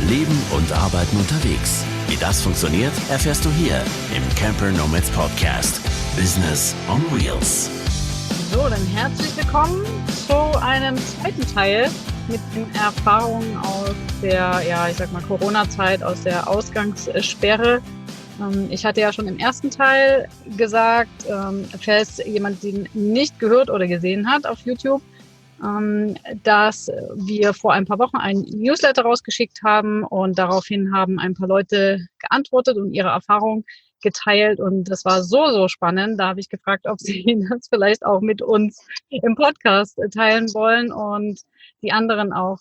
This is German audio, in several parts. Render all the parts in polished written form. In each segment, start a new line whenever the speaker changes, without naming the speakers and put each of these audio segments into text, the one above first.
Leben und Arbeiten unterwegs. Wie das funktioniert, erfährst du hier im Camper Nomads Podcast. Business on Wheels.
So, dann herzlich willkommen zu einem zweiten Teil mit den Erfahrungen aus der, Corona-Zeit, aus der Ausgangssperre. Ich hatte ja schon im ersten Teil gesagt, falls jemand den nicht gehört oder gesehen hat auf YouTube, dass wir vor ein paar Wochen einen Newsletter rausgeschickt haben und daraufhin haben ein paar Leute geantwortet und ihre Erfahrung geteilt und das war so spannend. Da habe ich gefragt, ob sie das vielleicht auch mit uns im Podcast teilen wollen und die anderen auch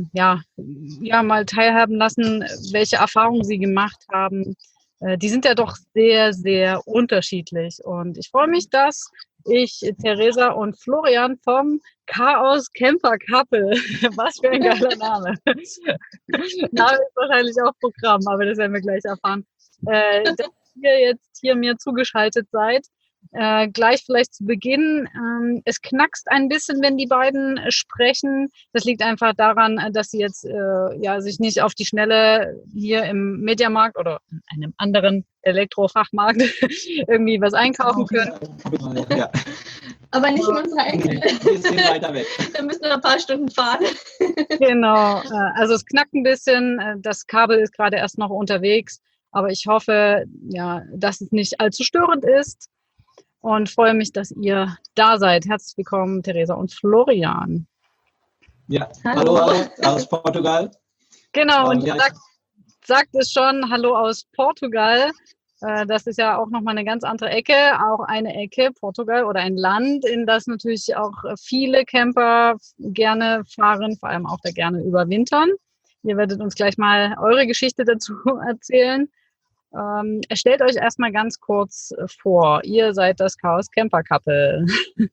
mal teilhaben lassen, welche Erfahrungen sie gemacht haben. Die sind ja doch sehr, sehr unterschiedlich und ich freue mich, dass ich Theresa und Florian vom Chaos Camper Couple, was für ein geiler Name. Name ist wahrscheinlich auch Programm, aber das werden wir gleich erfahren. Dass ihr jetzt hier mir zugeschaltet seid. Gleich vielleicht zu Beginn. Es knackst ein bisschen, wenn die beiden sprechen. Das liegt einfach daran, dass sie jetzt sich nicht auf die Schnelle hier im Mediamarkt oder in einem anderen Elektrofachmarkt irgendwie was einkaufen können.
Ja.
Aber nicht in unserer Ecke.
Nee, ein bisschen weiter weg.
Da müssen wir ein paar Stunden fahren.
Genau. Also es knackt ein bisschen. Das Kabel ist gerade erst noch unterwegs. Aber ich hoffe, dass es nicht allzu störend ist und freue mich, dass ihr da seid. Herzlich willkommen, Theresa und Florian.
Ja,
Hallo.
hallo aus Portugal.
Genau, und
Ja,
ihr sagt es schon, hallo aus Portugal. Das ist ja auch nochmal eine ganz andere Ecke, auch eine Ecke, Portugal oder ein Land, in das natürlich auch viele Camper gerne fahren, vor allem auch da gerne überwintern. Ihr werdet uns gleich mal eure Geschichte dazu erzählen. Stellt euch erstmal ganz kurz vor. Ihr seid das Chaos Camper Couple.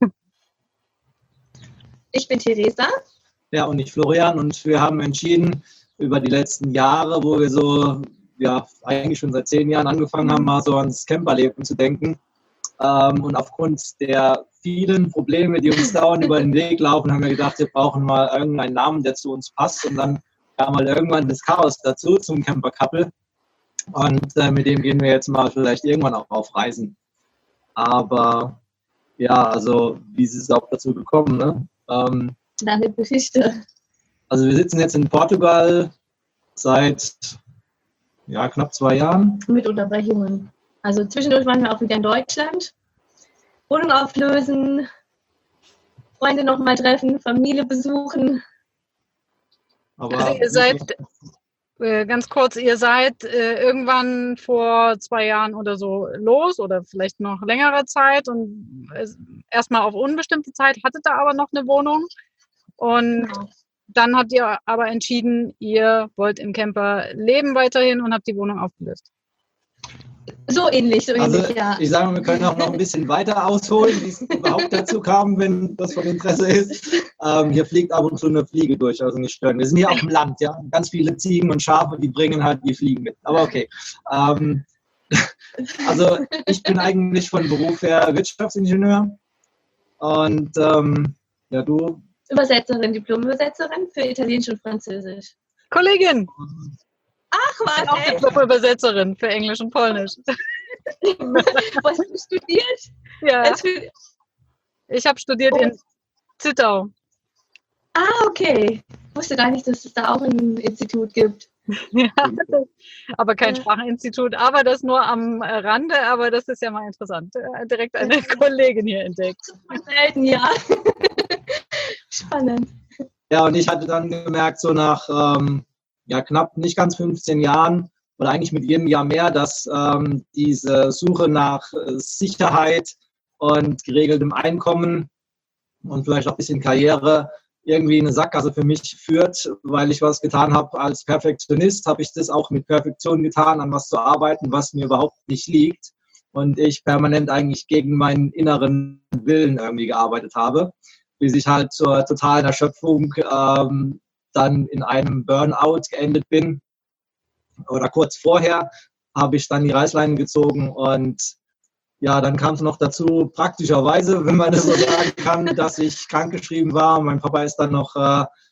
Ich bin Theresa.
Ja, und ich Florian. Und wir haben entschieden, über die letzten Jahre, wo wir eigentlich schon seit 10 Jahren angefangen haben, mal so ans Camperleben zu denken. Und aufgrund der vielen Probleme, die uns dauernd über den Weg laufen, haben wir gedacht, wir brauchen mal irgendeinen Namen, der zu uns passt. Und dann kam mal irgendwann das Chaos dazu zum Camper Couple. Und mit dem gehen wir jetzt mal vielleicht irgendwann auch auf Reisen. Aber ja, also wie ist es auch dazu gekommen? Ne?
Lange Geschichte.
Also wir sitzen jetzt in Portugal seit knapp 2 Jahren.
Mit Unterbrechungen. Also zwischendurch waren wir auch wieder in Deutschland. Wohnung auflösen, Freunde nochmal treffen, Familie besuchen.
Aber
Also ihr seid, ganz kurz, ihr seid irgendwann vor 2 Jahren oder so los oder vielleicht noch längere Zeit und erstmal auf unbestimmte Zeit, hattet ihr aber noch eine Wohnung und
Genau.
dann habt ihr aber entschieden, ihr wollt im Camper leben weiterhin und habt die Wohnung aufgelöst.
So ähnlich,
also
ja.
ich sage mal, wir können auch noch ein bisschen weiter ausholen, wie es überhaupt dazu kam, wenn das von Interesse ist. Hier fliegt ab und zu eine Fliege durch, also nicht stören. Wir sind hier auf dem Land, ja. Ganz viele Ziegen und Schafe, die bringen halt die Fliegen mit. Aber okay. Also ich bin eigentlich von Beruf her Wirtschaftsingenieur. Und du?
Übersetzerin, Diplom-Übersetzerin für Italienisch und Französisch.
Kollegin,
Ach was,
auch
ey.
Diplom-Übersetzerin für Englisch und Polnisch.
Was hast du studiert?
Ja, ich habe studiert in Zittau.
Okay. Ich wusste gar nicht, dass es da auch ein Institut gibt.
Ja, aber kein Spracheninstitut, aber das nur am Rande, aber das ist ja mal interessant. Direkt eine Kollegin hier entdeckt.
Selten, ja. Spannend.
Ja, und ich hatte dann gemerkt, so nach knapp nicht ganz 15 Jahren oder eigentlich mit jedem Jahr mehr, dass diese Suche nach Sicherheit und geregeltem Einkommen und vielleicht auch ein bisschen Karriere irgendwie eine Sackgasse für mich führt, weil ich was getan habe als Perfektionist, habe ich das auch mit Perfektion getan, an was zu arbeiten, was mir überhaupt nicht liegt und ich permanent eigentlich gegen meinen inneren Willen irgendwie gearbeitet habe, bis ich halt zur totalen Erschöpfung dann in einem Burnout geendet bin. Oder kurz vorher habe ich dann die Reißleine gezogen und ja, dann kam es noch dazu, praktischerweise, wenn man das so sagen kann, dass ich krankgeschrieben war. Mein Papa ist dann noch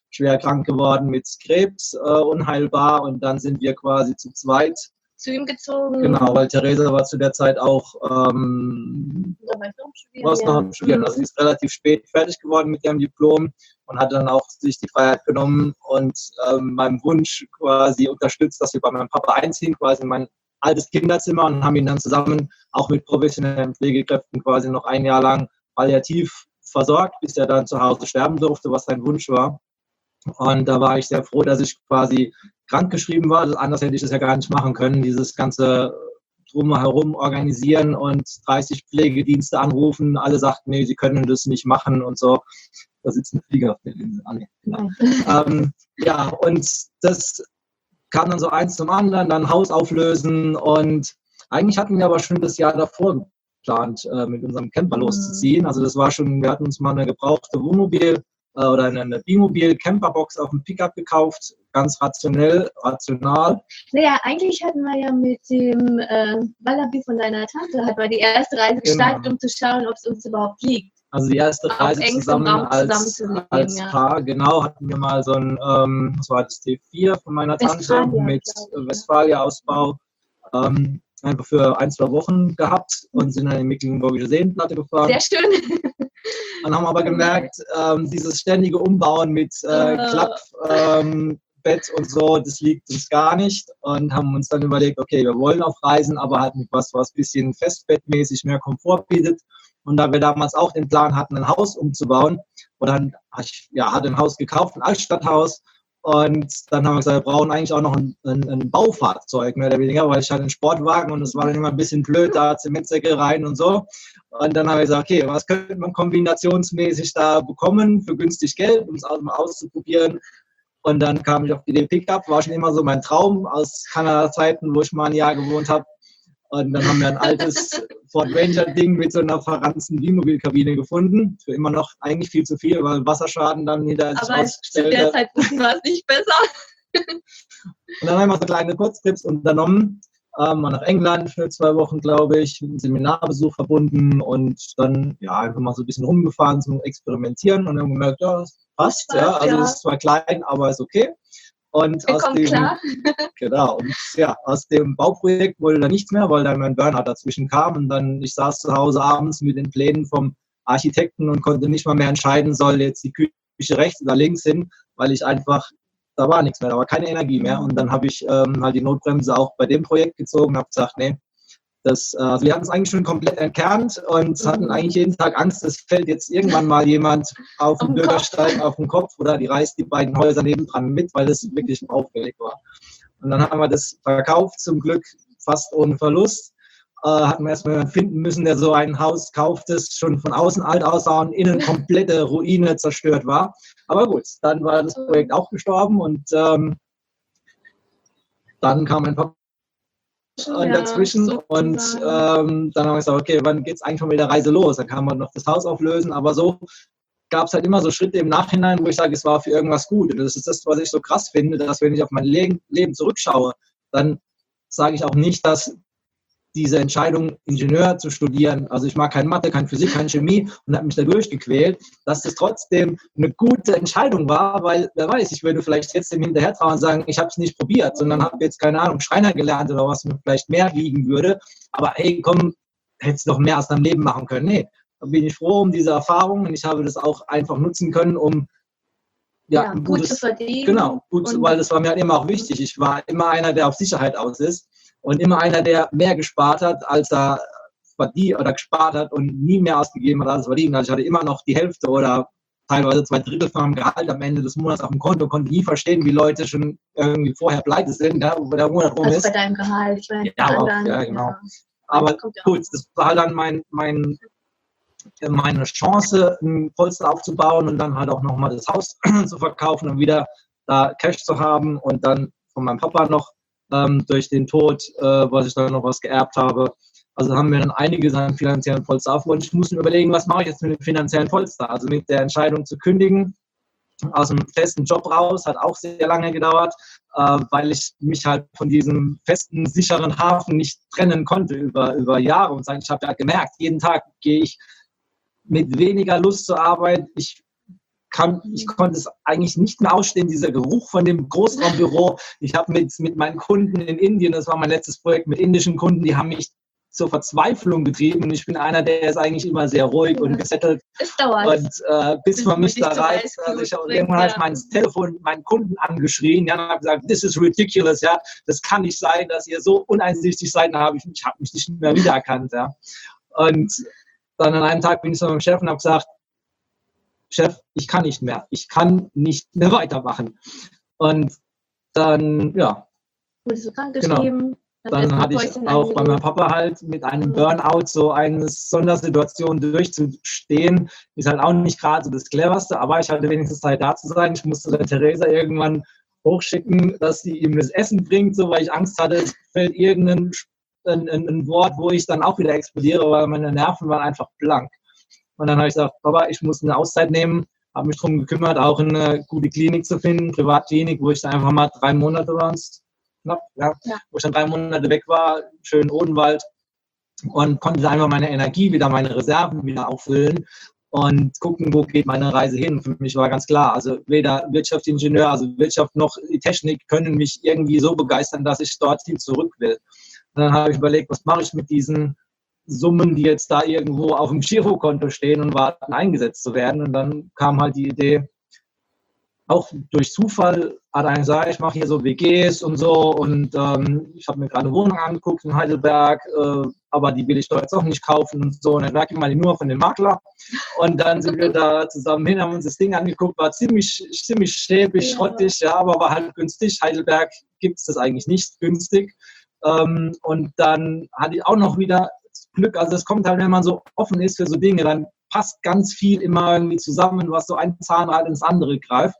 schwer krank geworden mit Krebs, unheilbar. Und dann sind wir quasi zu zweit
zu ihm gezogen.
Genau, weil Theresa war zu der Zeit auch
Da war ich noch am Studieren,
noch am Studieren. Also sie ist relativ spät fertig geworden mit ihrem Diplom und hat dann auch sich die Freiheit genommen und meinem Wunsch quasi unterstützt, dass wir bei meinem Papa einziehen, quasi in mein altes Kinderzimmer, und haben ihn dann zusammen auch mit professionellen Pflegekräften quasi noch ein Jahr lang palliativ versorgt, bis er dann zu Hause sterben durfte, was sein Wunsch war. Und da war ich sehr froh, dass ich quasi krankgeschrieben war. Anders hätte ich das ja gar nicht machen können. Dieses ganze Drumherum organisieren und 30 Pflegedienste anrufen. Alle sagten, nee, sie können das nicht machen und so. Da sitzt ein Flieger auf der Linse. Ja, und das kam dann so eins zum anderen, dann Haus auflösen. Und eigentlich hatten wir aber schon das Jahr davor geplant, mit unserem Camper loszuziehen. Also das war schon, wir hatten uns mal eine gebrauchte Wohnmobil oder eine Bimobil-Camperbox auf dem Pickup gekauft, ganz rational.
Naja, eigentlich hatten wir ja mit dem Wallaby von deiner Tante, hat wir die erste Reise gestartet, um zu schauen, ob es uns überhaupt liegt.
Also die erste Reise zusammen als Paar, genau, hatten wir mal so ein, was war das, T4 von meiner Tante mit Westfalia-Ausbau, einfach für 1-2 Wochen gehabt und sind dann in die Mecklenburgische Seenplatte gefahren.
Sehr schön.
Und haben aber gemerkt, dieses ständige Umbauen mit Klappbett und so, das liegt uns gar nicht, und haben uns dann überlegt, okay, wir wollen auf Reisen, aber halt mit was ein bisschen festbettmäßig mehr Komfort bietet. Und da wir damals auch den Plan hatten, ein Haus umzubauen, oder hatte ein Haus gekauft, ein Altstadthaus. Und dann haben wir gesagt, wir brauchen eigentlich auch noch ein Baufahrzeug, mehr oder weniger, weil ich hatte einen Sportwagen und es war dann immer ein bisschen blöd, da Zementsäcke rein und so. Und dann haben wir gesagt, okay, was könnte man kombinationsmäßig da bekommen für günstig Geld, um es auch mal auszuprobieren. Und dann kam ich auf die Idee Pickup, war schon immer so mein Traum aus Kanada-Zeiten, wo ich mal ein Jahr gewohnt habe. Und dann haben wir ein altes Ford Ranger-Ding mit so einer verranzten Wohnmobilkabine gefunden. Für immer noch eigentlich viel zu viel, weil Wasserschaden dann wieder sich ausgestellt hat.
Aber zu der Zeit war es nicht besser.
Und dann haben wir so kleine Kurztrips unternommen. Mal nach England für 2 Wochen, glaube ich, mit einem Seminarbesuch verbunden und dann einfach mal so ein bisschen rumgefahren zum Experimentieren und haben gemerkt, ja, das passt. Also es ist zwar klein, aber ist okay. Und aus dem Bauprojekt wurde dann nichts mehr, weil dann mein Burnout dazwischen kam und dann ich saß zu Hause abends mit den Plänen vom Architekten und konnte nicht mal mehr entscheiden, soll jetzt die Küche rechts oder links hin, weil ich einfach, da war nichts mehr, da war keine Energie mehr, und dann habe ich halt die Notbremse auch bei dem Projekt gezogen und habe gesagt, nee, also wir hatten es eigentlich schon komplett entkernt und hatten eigentlich jeden Tag Angst, es fällt jetzt irgendwann mal jemand auf den Bürgersteig auf den Kopf oder die reißt die beiden Häuser nebendran mit, weil das wirklich auffällig war. Und dann haben wir das verkauft, zum Glück fast ohne Verlust. Hatten wir erstmal jemanden finden müssen, der so ein Haus kauft, das schon von außen alt aussah und innen komplette Ruine zerstört war. Aber gut, dann war das Projekt auch gestorben und dann kam ein Papa dazwischen und dann haben wir gesagt, okay, wann geht es eigentlich schon mit der Reise los? Dann kann man noch das Haus auflösen, aber so gab es halt immer so Schritte im Nachhinein, wo ich sage, es war für irgendwas gut. Und das ist das, was ich so krass finde, dass wenn ich auf mein Leben zurückschaue, dann sage ich auch nicht, dass diese Entscheidung, Ingenieur zu studieren, also ich mag kein Mathe, kein Physik, kein Chemie und habe mich da durchgequält, dass das trotzdem eine gute Entscheidung war, weil, wer weiß, ich würde vielleicht jetzt dem hinterher trauen und sagen, ich habe es nicht probiert, sondern habe jetzt, keine Ahnung, Schreiner gelernt oder was mir vielleicht mehr liegen würde, aber hey, komm, hättest du noch mehr aus deinem Leben machen können. Nee, da bin ich froh um diese Erfahrung und ich habe das auch einfach nutzen können, um ein
gut zu verdienen.
Genau, weil das war mir halt immer auch wichtig. Ich war immer einer, der auf Sicherheit aus ist. Und immer einer, der mehr gespart hat, als er verdient oder gespart hat und nie mehr ausgegeben hat, als er verdient. Also ich hatte immer noch die Hälfte oder teilweise 2/3 von meinem Gehalt am Ende des Monats auf dem Konto, konnte nie verstehen, wie Leute schon irgendwie vorher pleite sind, wo der Monat rum ist.
Bei deinem Gehalt, ich meine,
genau. Aber gut, das war halt dann meine Chance, ein Polster aufzubauen und dann halt auch nochmal das Haus zu verkaufen und wieder da Cash zu haben und dann von meinem Papa noch durch den Tod, was ich dann noch was geerbt habe. Also haben wir dann einiges an finanziellen Polster aufgebaut. Ich muss mir überlegen, was mache ich jetzt mit dem finanziellen Polster? Also mit der Entscheidung zu kündigen, aus einem festen Job raus, hat auch sehr lange gedauert, weil ich mich halt von diesem festen, sicheren Hafen nicht trennen konnte über Jahre und sagen, ich habe ja gemerkt, jeden Tag gehe ich mit weniger Lust zur Arbeit. Ich konnte es eigentlich nicht mehr ausstehen, dieser Geruch von dem Großraumbüro. Ich habe mit meinen Kunden in Indien, das war mein letztes Projekt mit indischen Kunden, die haben mich zur Verzweiflung getrieben und ich bin einer, der ist eigentlich immer sehr ruhig und gesettelt.
Es dauert.
Und bis man mich da reizt, irgendwann habe ich mein Telefon meinen Kunden angeschrien, ja, und habe gesagt, this is ridiculous, ja, das kann nicht sein, dass ihr so uneinsichtig seid, da habe ich mich nicht mehr wiedererkannt, ja. Und dann an einem Tag bin ich zu meinem Chef und habe gesagt, Chef, ich kann nicht mehr weitermachen. Und dann, ja.
Wurdest du krankgeschrieben?
Genau. Dann hatte ich auch bei meinem Papa halt mit einem Burnout so eine Sondersituation durchzustehen. Ist halt auch nicht gerade so das Cleverste, aber ich hatte wenigstens Zeit da zu sein. Ich musste der Theresa irgendwann hochschicken, dass sie ihm das Essen bringt, so, weil ich Angst hatte, es fällt irgendein ein Wort, wo ich dann auch wieder explodiere, weil meine Nerven waren einfach blank. Und dann habe ich gesagt, Papa, ich muss eine Auszeit nehmen, habe mich darum gekümmert, auch eine gute Klinik zu finden, Privatklinik, wo ich dann einfach mal 3 Monate war, knapp, ja, wo ich dann 3 Monate weg war, schön Odenwald, und konnte einfach meine Energie wieder, meine Reserven wieder auffüllen und gucken, wo geht meine Reise hin. Für mich war ganz klar, also weder Wirtschaftsingenieur, also Wirtschaft noch die Technik können mich irgendwie so begeistern, dass ich dorthin zurück will. Und dann habe ich überlegt, was mache ich mit diesen Summen, die jetzt da irgendwo auf dem Girokonto stehen und warten, eingesetzt zu werden. Und dann kam halt die Idee, auch durch Zufall hat einer gesagt, ich mache hier so WGs und so, und ich habe mir gerade eine Wohnung angeguckt in Heidelberg, aber die will ich doch jetzt auch nicht kaufen und so. Und dann lag ich mal die Nummer von dem Makler und dann sind wir da zusammen hin, haben uns das Ding angeguckt, war ziemlich schäbig, schrottig, ja, aber war halt günstig. Heidelberg gibt es das eigentlich nicht günstig. Und dann hatte ich auch noch wieder Glück, also es kommt halt, wenn man so offen ist für so Dinge, dann passt ganz viel immer irgendwie zusammen, was so ein Zahnrad ins andere greift.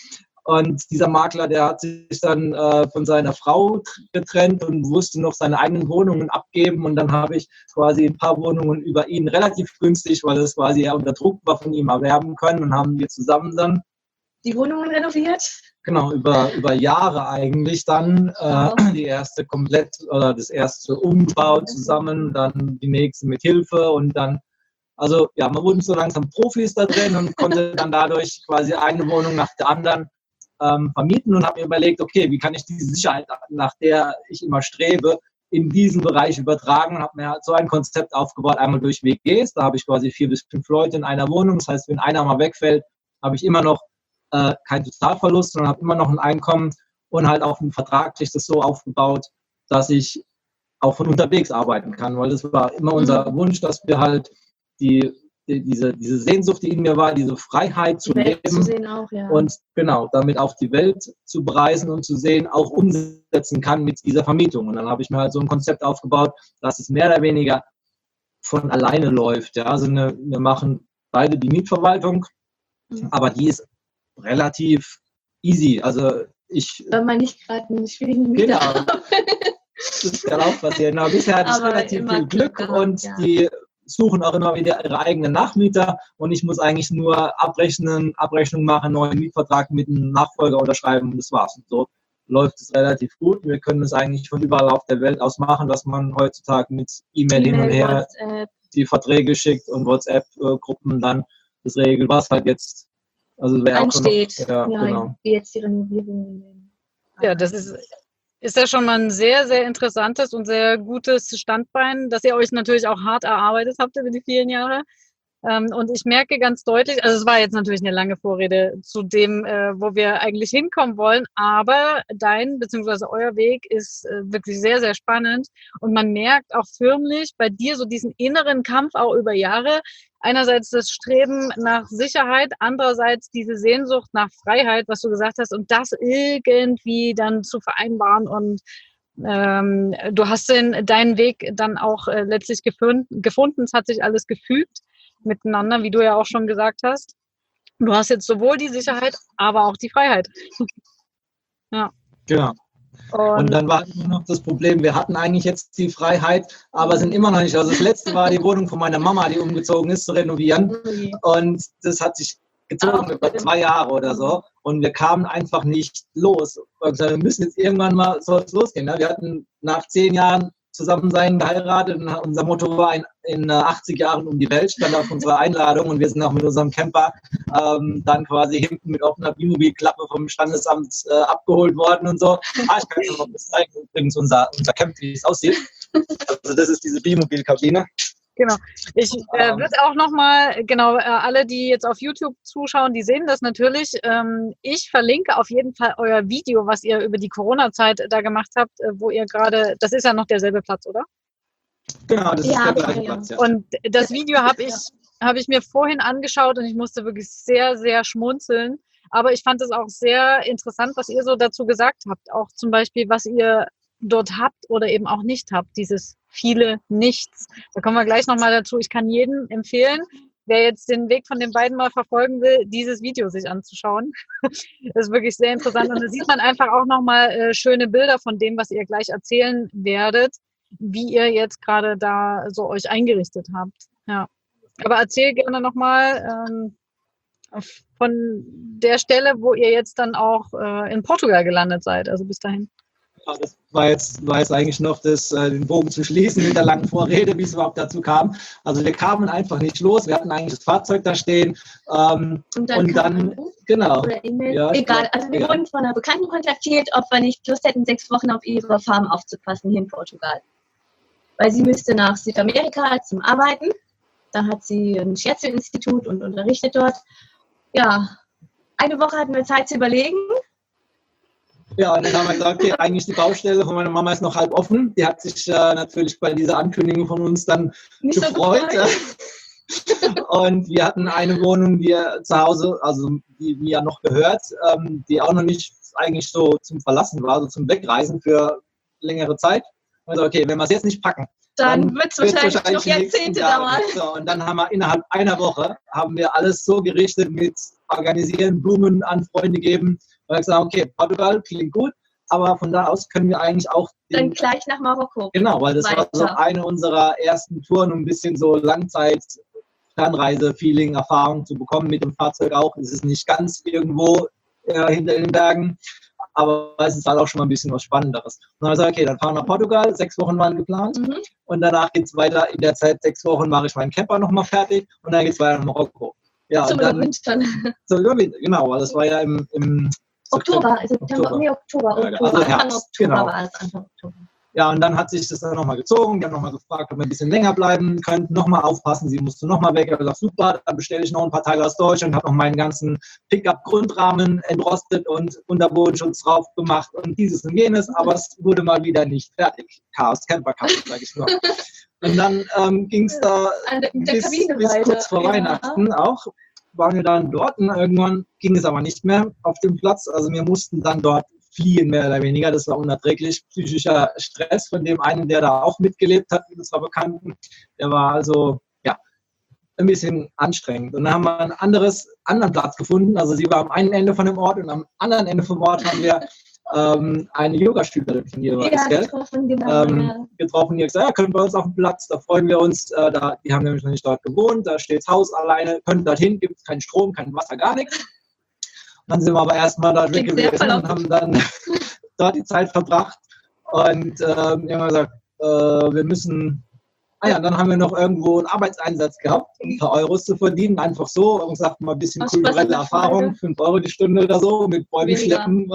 Und dieser Makler, der hat sich dann von seiner Frau getrennt und musste noch seine eigenen Wohnungen abgeben. Und dann habe ich quasi ein paar Wohnungen über ihn relativ günstig, weil das quasi ja unter Druck war, von ihm erwerben können. Und haben wir zusammen dann
die Wohnungen renoviert?
Genau, über Jahre eigentlich dann die erste komplett oder das erste Umbau zusammen, dann die nächste mit Hilfe und dann, also ja, man wurde so langsam Profis da drin und konnte dann dadurch quasi eine Wohnung nach der anderen vermieten und habe mir überlegt, okay, wie kann ich diese Sicherheit, nach der ich immer strebe, in diesen Bereich übertragen und habe mir halt so ein Konzept aufgebaut, einmal durch WGs, da habe ich quasi 4 bis 5 Leute in einer Wohnung, das heißt, wenn einer mal wegfällt, habe ich immer noch kein Totalverlust, sondern habe immer noch ein Einkommen und halt auch vertraglich das so aufgebaut, dass ich auch von unterwegs arbeiten kann, weil das war immer unser Wunsch, dass wir halt diese Sehnsucht, die in mir war, diese Freiheit zu leben
zu sehen auch, ja.
Und genau, damit auch die Welt zu bereisen und zu sehen, auch umsetzen kann mit dieser Vermietung. Und dann habe ich mir halt so ein Konzept aufgebaut, dass es mehr oder weniger von alleine läuft. Ja? Also wir machen beide die Mietverwaltung, aber die ist relativ easy. Also
wenn man nicht gerade einen schwierigen Mieter hat.
Das kann auch passieren. Aber bisher hatte ich relativ viel Glück und die suchen auch immer wieder ihre eigenen Nachmieter und ich muss eigentlich nur Abrechnung machen, neuen Mietvertrag mit einem Nachfolger unterschreiben und das war's. Und so läuft es relativ gut. Wir können es eigentlich von überall auf der Welt aus machen, dass man heutzutage mit E-Mail hin und her WhatsApp, die Verträge schickt und WhatsApp-Gruppen dann das regelt, was halt jetzt
ansteht.
Genau.
Wie jetzt die Renovierung.
Ja, das ist ja schon mal ein sehr, sehr interessantes und sehr gutes Standbein, dass ihr euch natürlich auch hart erarbeitet habt über die vielen Jahre. Und ich merke ganz deutlich, also es war jetzt natürlich eine lange Vorrede zu dem, wo wir eigentlich hinkommen wollen, aber dein bzw. euer Weg ist wirklich sehr, sehr spannend und man merkt auch förmlich bei dir so diesen inneren Kampf auch über Jahre. Einerseits das Streben nach Sicherheit, andererseits diese Sehnsucht nach Freiheit, was du gesagt hast, und das irgendwie dann zu vereinbaren. Und du hast deinen Weg dann auch letztlich gefunden. Es hat sich alles gefügt miteinander, wie du ja auch schon gesagt hast. Du hast jetzt sowohl die Sicherheit, aber auch die Freiheit. Ja.
Genau. Und dann war immer noch das Problem, wir hatten eigentlich jetzt die Freiheit, aber sind immer noch nicht. Also das letzte war die Wohnung von meiner Mama, die umgezogen ist, zu renovieren. Und das hat sich gezogen über 2 Jahre oder so. Und wir kamen einfach nicht los. Wir müssen jetzt irgendwann mal, soll es losgehen. Ne? Wir hatten nach 10 Jahren Zusammensein geheiratet. Und unser Motto war in 80 Jahren um die Welt, stand auf unserer Einladung. Und wir sind auch mit unserem Camper dann quasi hinten mit offener Bimobilklappe vom Standesamt abgeholt worden und so. Ich kann euch noch das zeigen, übrigens unser Camp, wie es aussieht. Also das ist diese Bimobilkabine.
Genau. Ich würde auch nochmal, alle, die jetzt auf YouTube zuschauen, die sehen das natürlich. Ich verlinke auf jeden Fall euer Video, was ihr über die Corona-Zeit da gemacht habt, wo ihr gerade, das ist ja noch derselbe Platz, oder?
Genau, das ist der gleiche Platz. Ja.
Und das Video habe ich mir vorhin angeschaut und ich musste wirklich sehr, sehr schmunzeln. Aber ich fand es auch sehr interessant, was ihr so dazu gesagt habt. Auch zum Beispiel, was ihr dort habt oder eben auch nicht habt, dieses viele Nichts. Da kommen wir gleich nochmal dazu. Ich kann jedem empfehlen, wer jetzt den Weg von den beiden mal verfolgen will, dieses Video sich anzuschauen. Das ist wirklich sehr interessant und da sieht man einfach auch nochmal schöne Bilder von dem, was ihr gleich erzählen werdet, wie ihr jetzt gerade da so euch eingerichtet habt. Ja. Aber erzähl gerne nochmal von der Stelle, wo ihr jetzt dann auch in Portugal gelandet seid, also bis dahin.
Das war jetzt eigentlich noch den Bogen zu schließen mit der langen Vorrede, wie es überhaupt dazu kam. Also wir kamen einfach nicht los. Wir hatten eigentlich das Fahrzeug da stehen. Und dann genau.
Oder E-Mail.
Ja,
egal. Also wir wurden von einer Bekannten kontaktiert, ob wir nicht Lust hätten, 6 Wochen auf ihre Farm aufzupassen hier in Portugal. Weil sie müsste nach Südamerika zum Arbeiten. Da hat sie ein Scherzo-Institut und unterrichtet dort. Ja, eine Woche hatten wir Zeit zu überlegen.
Ja, und dann haben wir gesagt, okay, eigentlich die Baustelle von meiner Mama ist noch halb offen. Die hat sich natürlich bei dieser Ankündigung von uns dann
Nicht
gefreut. Und wir hatten eine Wohnung, die zu Hause, also die mir ja noch gehört, die auch noch nicht eigentlich so zum Verlassen war, so zum Wegreisen für längere Zeit. Also okay, wenn wir es jetzt nicht packen,
dann wird es wahrscheinlich noch Jahrzehnte dauern.
So, und dann haben wir innerhalb einer Woche alles so gerichtet mit Organisieren, Blumen an Freunde geben. Und ich gesagt, okay, Portugal klingt gut, aber von da aus können wir eigentlich auch
dann gleich nach Marokko.
Genau, weil das war so eine unserer ersten Touren, um ein bisschen so Langzeit-Fernreise-Feeling, Erfahrung zu bekommen mit dem Fahrzeug auch. Es ist nicht ganz irgendwo hinter den Bergen, aber es ist halt auch schon mal ein bisschen was Spannenderes. Und dann haben wir gesagt, okay, dann fahren wir nach Portugal, 6 Wochen waren geplant und danach geht es weiter. In der Zeit 6 Wochen mache ich meinen Camper nochmal fertig und dann geht es weiter nach Marokko. Ja,
zum Überwintern.
Zum Überwintern, genau, weil das war ja im
Oktober, also Oktober.
Also Herbst, genau.
War es Anfang Oktober.
Ja, und dann hat sich das dann nochmal gezogen. Die haben nochmal gefragt, ob wir ein bisschen länger bleiben könnten. Nochmal aufpassen, sie musste nochmal weg. Ich habe gesagt, super, dann bestelle ich noch ein paar Teile aus Deutschland. Habe noch meinen ganzen Pickup-Grundrahmen entrostet und Unterbodenschutz drauf gemacht und dieses und jenes. Aber es wurde mal wieder nicht fertig. Chaos, Camper-Chaos, sage ich nur. Und dann ging es da bis kurz vor Weihnachten auch. Waren wir dann dort und irgendwann ging es aber nicht mehr auf dem Platz. Also wir mussten dann dort fliehen, mehr oder weniger. Das war unerträglich. Psychischer Stress von dem einen, der da auch mitgelebt hat, mit unserer Bekannten. Der war also, ja, ein bisschen anstrengend. Und dann haben wir einen anderen Platz gefunden. Also sie war am einen Ende von dem Ort und am anderen Ende vom Ort haben wir eine Yoga-Stühle getroffen, getroffen. Die hat gesagt, ja, können wir uns auf den Platz, da freuen wir uns. Die haben nämlich noch nicht dort gewohnt, da steht das Haus alleine, können dorthin, gibt es keinen Strom, kein Wasser, gar nichts. Und dann sind wir aber erstmal da weg gewesen und haben dann dort die Zeit verbracht. Und haben gesagt, wir müssen. Dann haben wir noch irgendwo einen Arbeitseinsatz gehabt, ein paar Euros zu verdienen, einfach so. Und gesagt, mal ein bisschen kulturelle Erfahrung, 5 Euro die Stunde oder so, mit Bäumen schleppen.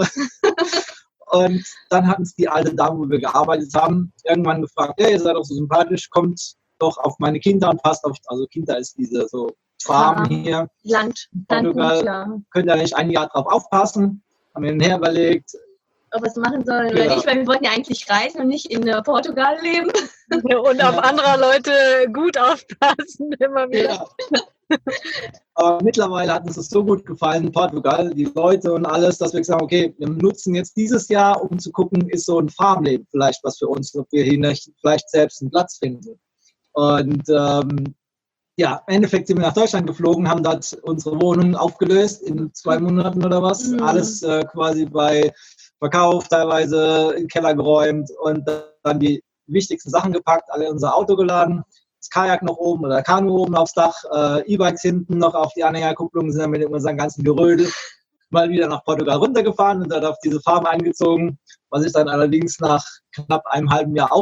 Und dann hat uns die alte Dame, wo wir gearbeitet haben, irgendwann gefragt, hey, ihr seid doch so sympathisch, kommt doch auf meine Kinder und passt auf, also Kinder ist diese so Farm hier,
Land,
Portugal, könnt ihr nicht ein Jahr drauf aufpassen? Haben wir hinher überlegt,
ob wir es machen sollen oder nicht, weil wir wollten ja eigentlich reisen und nicht in Portugal leben.
Und auf andere Leute gut aufpassen, immer wieder.
Ja. Aber mittlerweile hat uns das so gut gefallen in Portugal, die Leute und alles, dass wir gesagt haben, okay, wir nutzen jetzt dieses Jahr, um zu gucken, ist so ein Farmleben vielleicht was für uns, ob wir hier nicht vielleicht selbst einen Platz finden. Und im Endeffekt sind wir nach Deutschland geflogen, haben dort unsere Wohnung aufgelöst in 2 Monaten oder was. Alles quasi bei Verkauf, teilweise in den Keller geräumt und dann die wichtigsten Sachen gepackt, alle in unser Auto geladen, das Kajak noch oben oder Kanu oben aufs Dach, E-Bikes hinten noch auf die Anhängerkupplung, sind dann mit unserem ganzen Gerödel mal wieder nach Portugal runtergefahren und dann auf diese Farm eingezogen, was ich dann allerdings nach knapp einem halben Jahr auch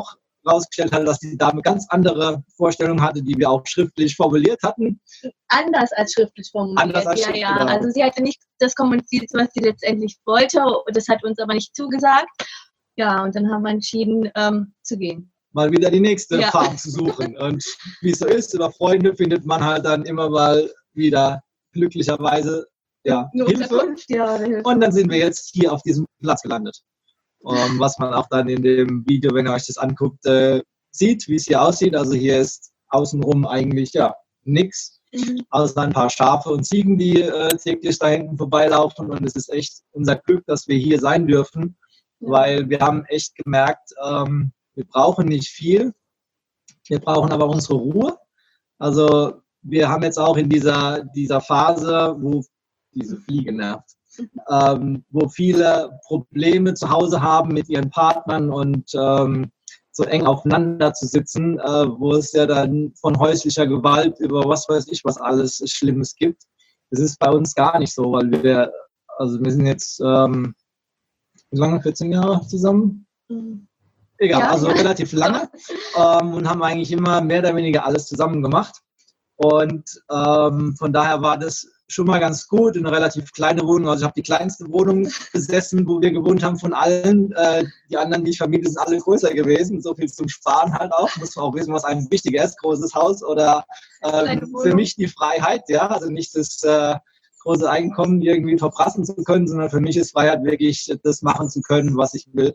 rausgestellt hatte, dass die Dame ganz andere Vorstellungen hatte, die wir auch schriftlich formuliert hatten.
Anders als schriftlich formuliert.
Anders als schriftlich,
ja.
genau.
Also sie hatte nicht das kommuniziert, was sie letztendlich wollte. Das hat uns aber nicht zugesagt. Ja, und dann haben wir entschieden, zu gehen.
Mal wieder die nächste Farm zu suchen. Und wie es so ist, über Freunde findet man halt dann immer mal wieder glücklicherweise Hilfe. Und dann sind wir jetzt hier auf diesem Platz gelandet. Was man auch dann in dem Video, wenn ihr euch das anguckt, sieht, wie es hier aussieht. Also hier ist außenrum eigentlich nichts, außer ein paar Schafe und Ziegen, die täglich da hinten vorbeilaufen. Und es ist echt unser Glück, dass wir hier sein dürfen, weil wir haben echt gemerkt, wir brauchen nicht viel, wir brauchen aber unsere Ruhe. Also wir haben jetzt auch in dieser Phase, wo diese Fliege nervt, wo viele Probleme zu Hause haben mit ihren Partnern und so eng aufeinander zu sitzen, wo es ja dann von häuslicher Gewalt über was weiß ich was alles Schlimmes gibt. Das ist bei uns gar nicht so, weil wir sind jetzt wie lange, 14 Jahre zusammen? Egal, also relativ lange und haben eigentlich immer mehr oder weniger alles zusammen gemacht. Und von daher war das schon mal ganz gut, eine relativ kleine Wohnung. Also ich habe die kleinste Wohnung besessen, wo wir gewohnt haben von allen. Die anderen, die ich vermiete, sind alle größer gewesen. So viel zum Sparen halt auch. Muss man auch wissen, was einem wichtiger ist, großes Haus oder für mich die Freiheit. Ja, also nicht das große Einkommen irgendwie verprassen zu können, sondern für mich ist Freiheit wirklich, das machen zu können, was ich will.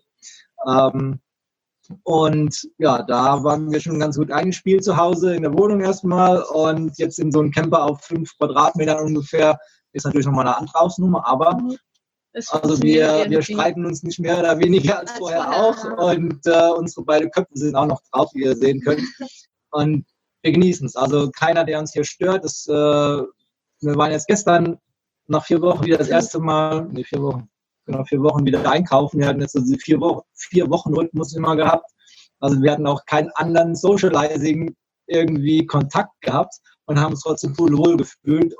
Und ja, da waren wir schon ganz gut eingespielt zu Hause in der Wohnung erstmal und jetzt in so einem Camper auf 5 Quadratmetern ungefähr ist natürlich nochmal eine andere Hausnummer, aber also wir streiten uns nicht mehr oder weniger als vorher auch und unsere beiden Köpfe sind auch noch drauf, wie ihr sehen könnt, und wir genießen es. Also keiner, der uns hier stört. Wir waren jetzt gestern nach 4 Wochen wieder das erste Mal, 4 Wochen wieder einkaufen. Wir hatten jetzt so 4 Wochen Rhythmus immer gehabt. Also wir hatten auch keinen anderen Socializing irgendwie Kontakt gehabt und haben uns trotzdem wohl gefühlt.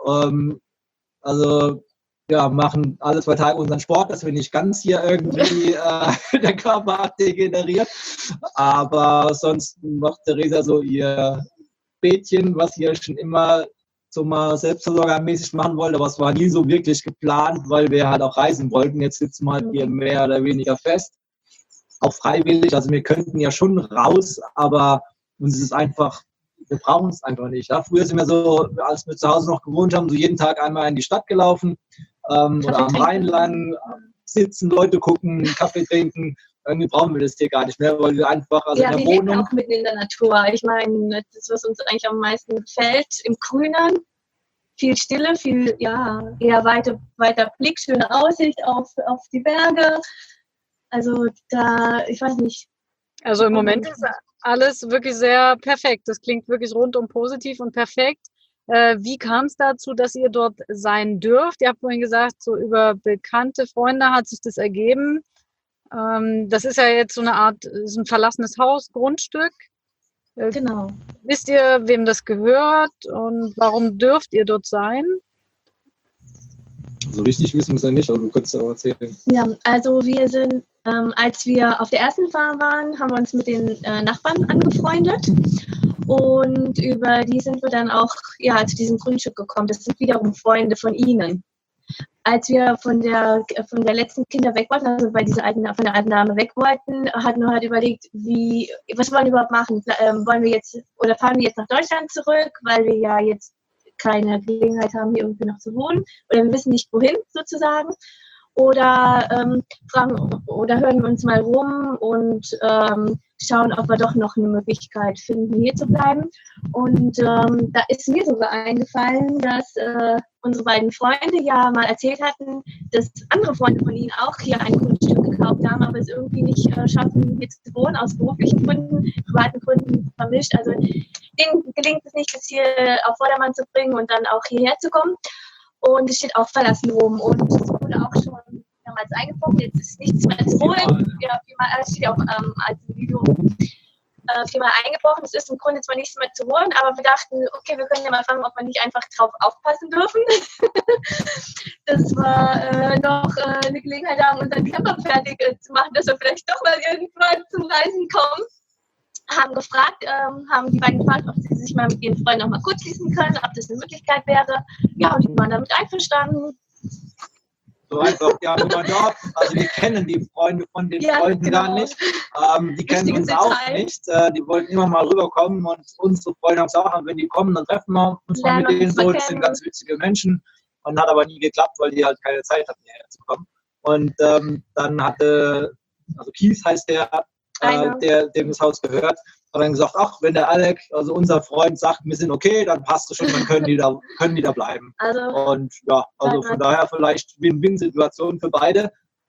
Machen alle 2 Tage unseren Sport, dass wir nicht ganz hier irgendwie der Körper hat degeneriert. Aber sonst macht Theresa so ihr Bädchen, was hier schon immer so mal selbstversorgermäßig machen wollte, aber es war nie so wirklich geplant, weil wir halt auch reisen wollten. Jetzt sitzen wir halt hier mehr oder weniger fest, auch freiwillig. Also wir könnten ja schon raus, aber uns ist es einfach, wir brauchen es einfach nicht. Ja? Früher sind wir so, als wir zu Hause noch gewohnt haben, so jeden Tag einmal in die Stadt gelaufen oder am Rhein lang, sitzen, Leute gucken, Kaffee trinken. Irgendwie brauchen wir das hier gar nicht mehr, weil wir einfach in der Wohnung...
Ja, wir leben auch mitten in der Natur. Ich meine, das, was uns eigentlich am meisten gefällt, im Grünen, viel Stille, viel, eher weiter Blick, schöne Aussicht auf die Berge. Also da, ich weiß nicht.
Also im Moment ist alles wirklich sehr perfekt. Das klingt wirklich rundum positiv und perfekt. Wie kam es dazu, dass ihr dort sein dürft? Ihr habt vorhin gesagt, so über bekannte Freunde hat sich das ergeben. Das ist ja jetzt so eine Art, so ein verlassenes Haus, Grundstück.
Genau.
Wisst ihr, wem das gehört und warum dürft ihr dort sein?
So richtig wissen wir es ja nicht, aber du könntest auch erzählen.
Ja, also wir sind, als wir auf der ersten Farm waren, haben wir uns mit den Nachbarn angefreundet und über die sind wir dann auch zu diesem Grundstück gekommen. Das sind wiederum Freunde von ihnen. Als wir von der letzten Kinder weg wollten, also von der alten Dame weg wollten, hatten wir halt überlegt, was wollen wir überhaupt machen? Wollen wir jetzt oder fahren wir jetzt nach Deutschland zurück, weil wir ja jetzt keine Gelegenheit haben, hier irgendwie noch zu wohnen oder wir wissen nicht wohin sozusagen. Oder hören wir uns mal rum und schauen, ob wir doch noch eine Möglichkeit finden, hier zu bleiben. Und da ist mir sogar eingefallen, dass unsere beiden Freunde ja mal erzählt hatten, dass andere Freunde von ihnen auch hier ein Grundstück gekauft haben, aber es irgendwie nicht schaffen, hier zu wohnen, aus beruflichen Gründen, privaten Gründen vermischt. Also denen gelingt es nicht, das hier auf Vordermann zu bringen und dann auch hierher zu kommen. Und es steht auch verlassen rum und es wurde auch schon mehrmals eingebrochen, jetzt ist nichts mehr zu holen. Ja, es steht auch als Video 4-mal eingebrochen. Es ist im Grunde zwar nichts mehr zu holen, aber wir dachten, okay, wir können ja mal fragen, ob wir nicht einfach drauf aufpassen dürfen. Dass wir noch eine Gelegenheit haben, unseren Camper fertig zu machen, dass wir vielleicht doch mal irgendwann zum Reisen kommen. haben die beiden gefragt, ob sie sich mal mit ihren Freunden noch mal kurz schließen können, ob das eine Möglichkeit wäre. Ja, und die waren damit einverstanden.
So einfach, ja, Nummer dort. Also wir kennen die Freunde von den Freunden gar nicht. Die kennen uns auch nicht. Die wollten immer mal rüberkommen und unsere Freunde haben gesagt, wenn die kommen, dann treffen wir uns mal mit denen so. Das sind ganz witzige Menschen. Und hat aber nie geklappt, weil die halt keine Zeit hatten, hierher zu kommen. Und dann hatte, also Kies heißt der, dem das Haus gehört, hat dann gesagt, ach, wenn der Alec, also unser Freund, sagt, wir sind okay, dann passt es schon, dann können die da bleiben. Und ja, also von daher vielleicht Win-Win-Situation für beide.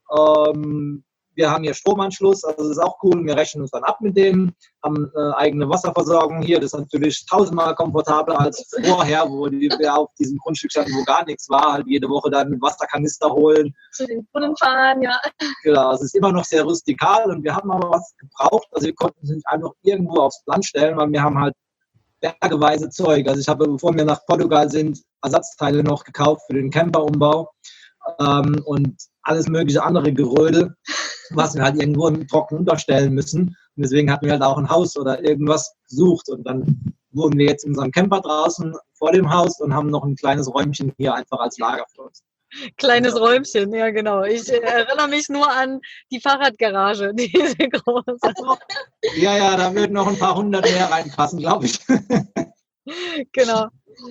Wir haben hier Stromanschluss, also das ist auch cool. Wir rechnen uns dann ab mit dem, haben eigene Wasserversorgung hier. Das ist natürlich tausendmal komfortabler als vorher, wo wir auf diesem Grundstück standen, wo gar nichts war. Halt jede Woche dann einen Wasserkanister holen.
Zu den Brunnen fahren, ja.
Genau, es ist immer noch sehr rustikal und wir haben aber was gebraucht. Also wir konnten es nicht einfach irgendwo aufs Land stellen, weil wir haben halt bergeweise Zeug. Also ich habe, bevor wir nach Portugal sind, Ersatzteile noch gekauft für den Camperumbau und alles mögliche andere Gerödel, was wir halt irgendwo trocken unterstellen müssen. Und deswegen hatten wir halt auch ein Haus oder irgendwas gesucht. Und dann wohnen wir jetzt in unserem Camper draußen vor dem Haus und haben noch ein kleines Räumchen hier einfach als Lager für uns.
Kleines Räumchen, ja genau. Ich erinnere mich nur an die Fahrradgarage, diese große.
Ja, da würden noch ein paar hundert mehr reinpassen, glaube ich.
Genau.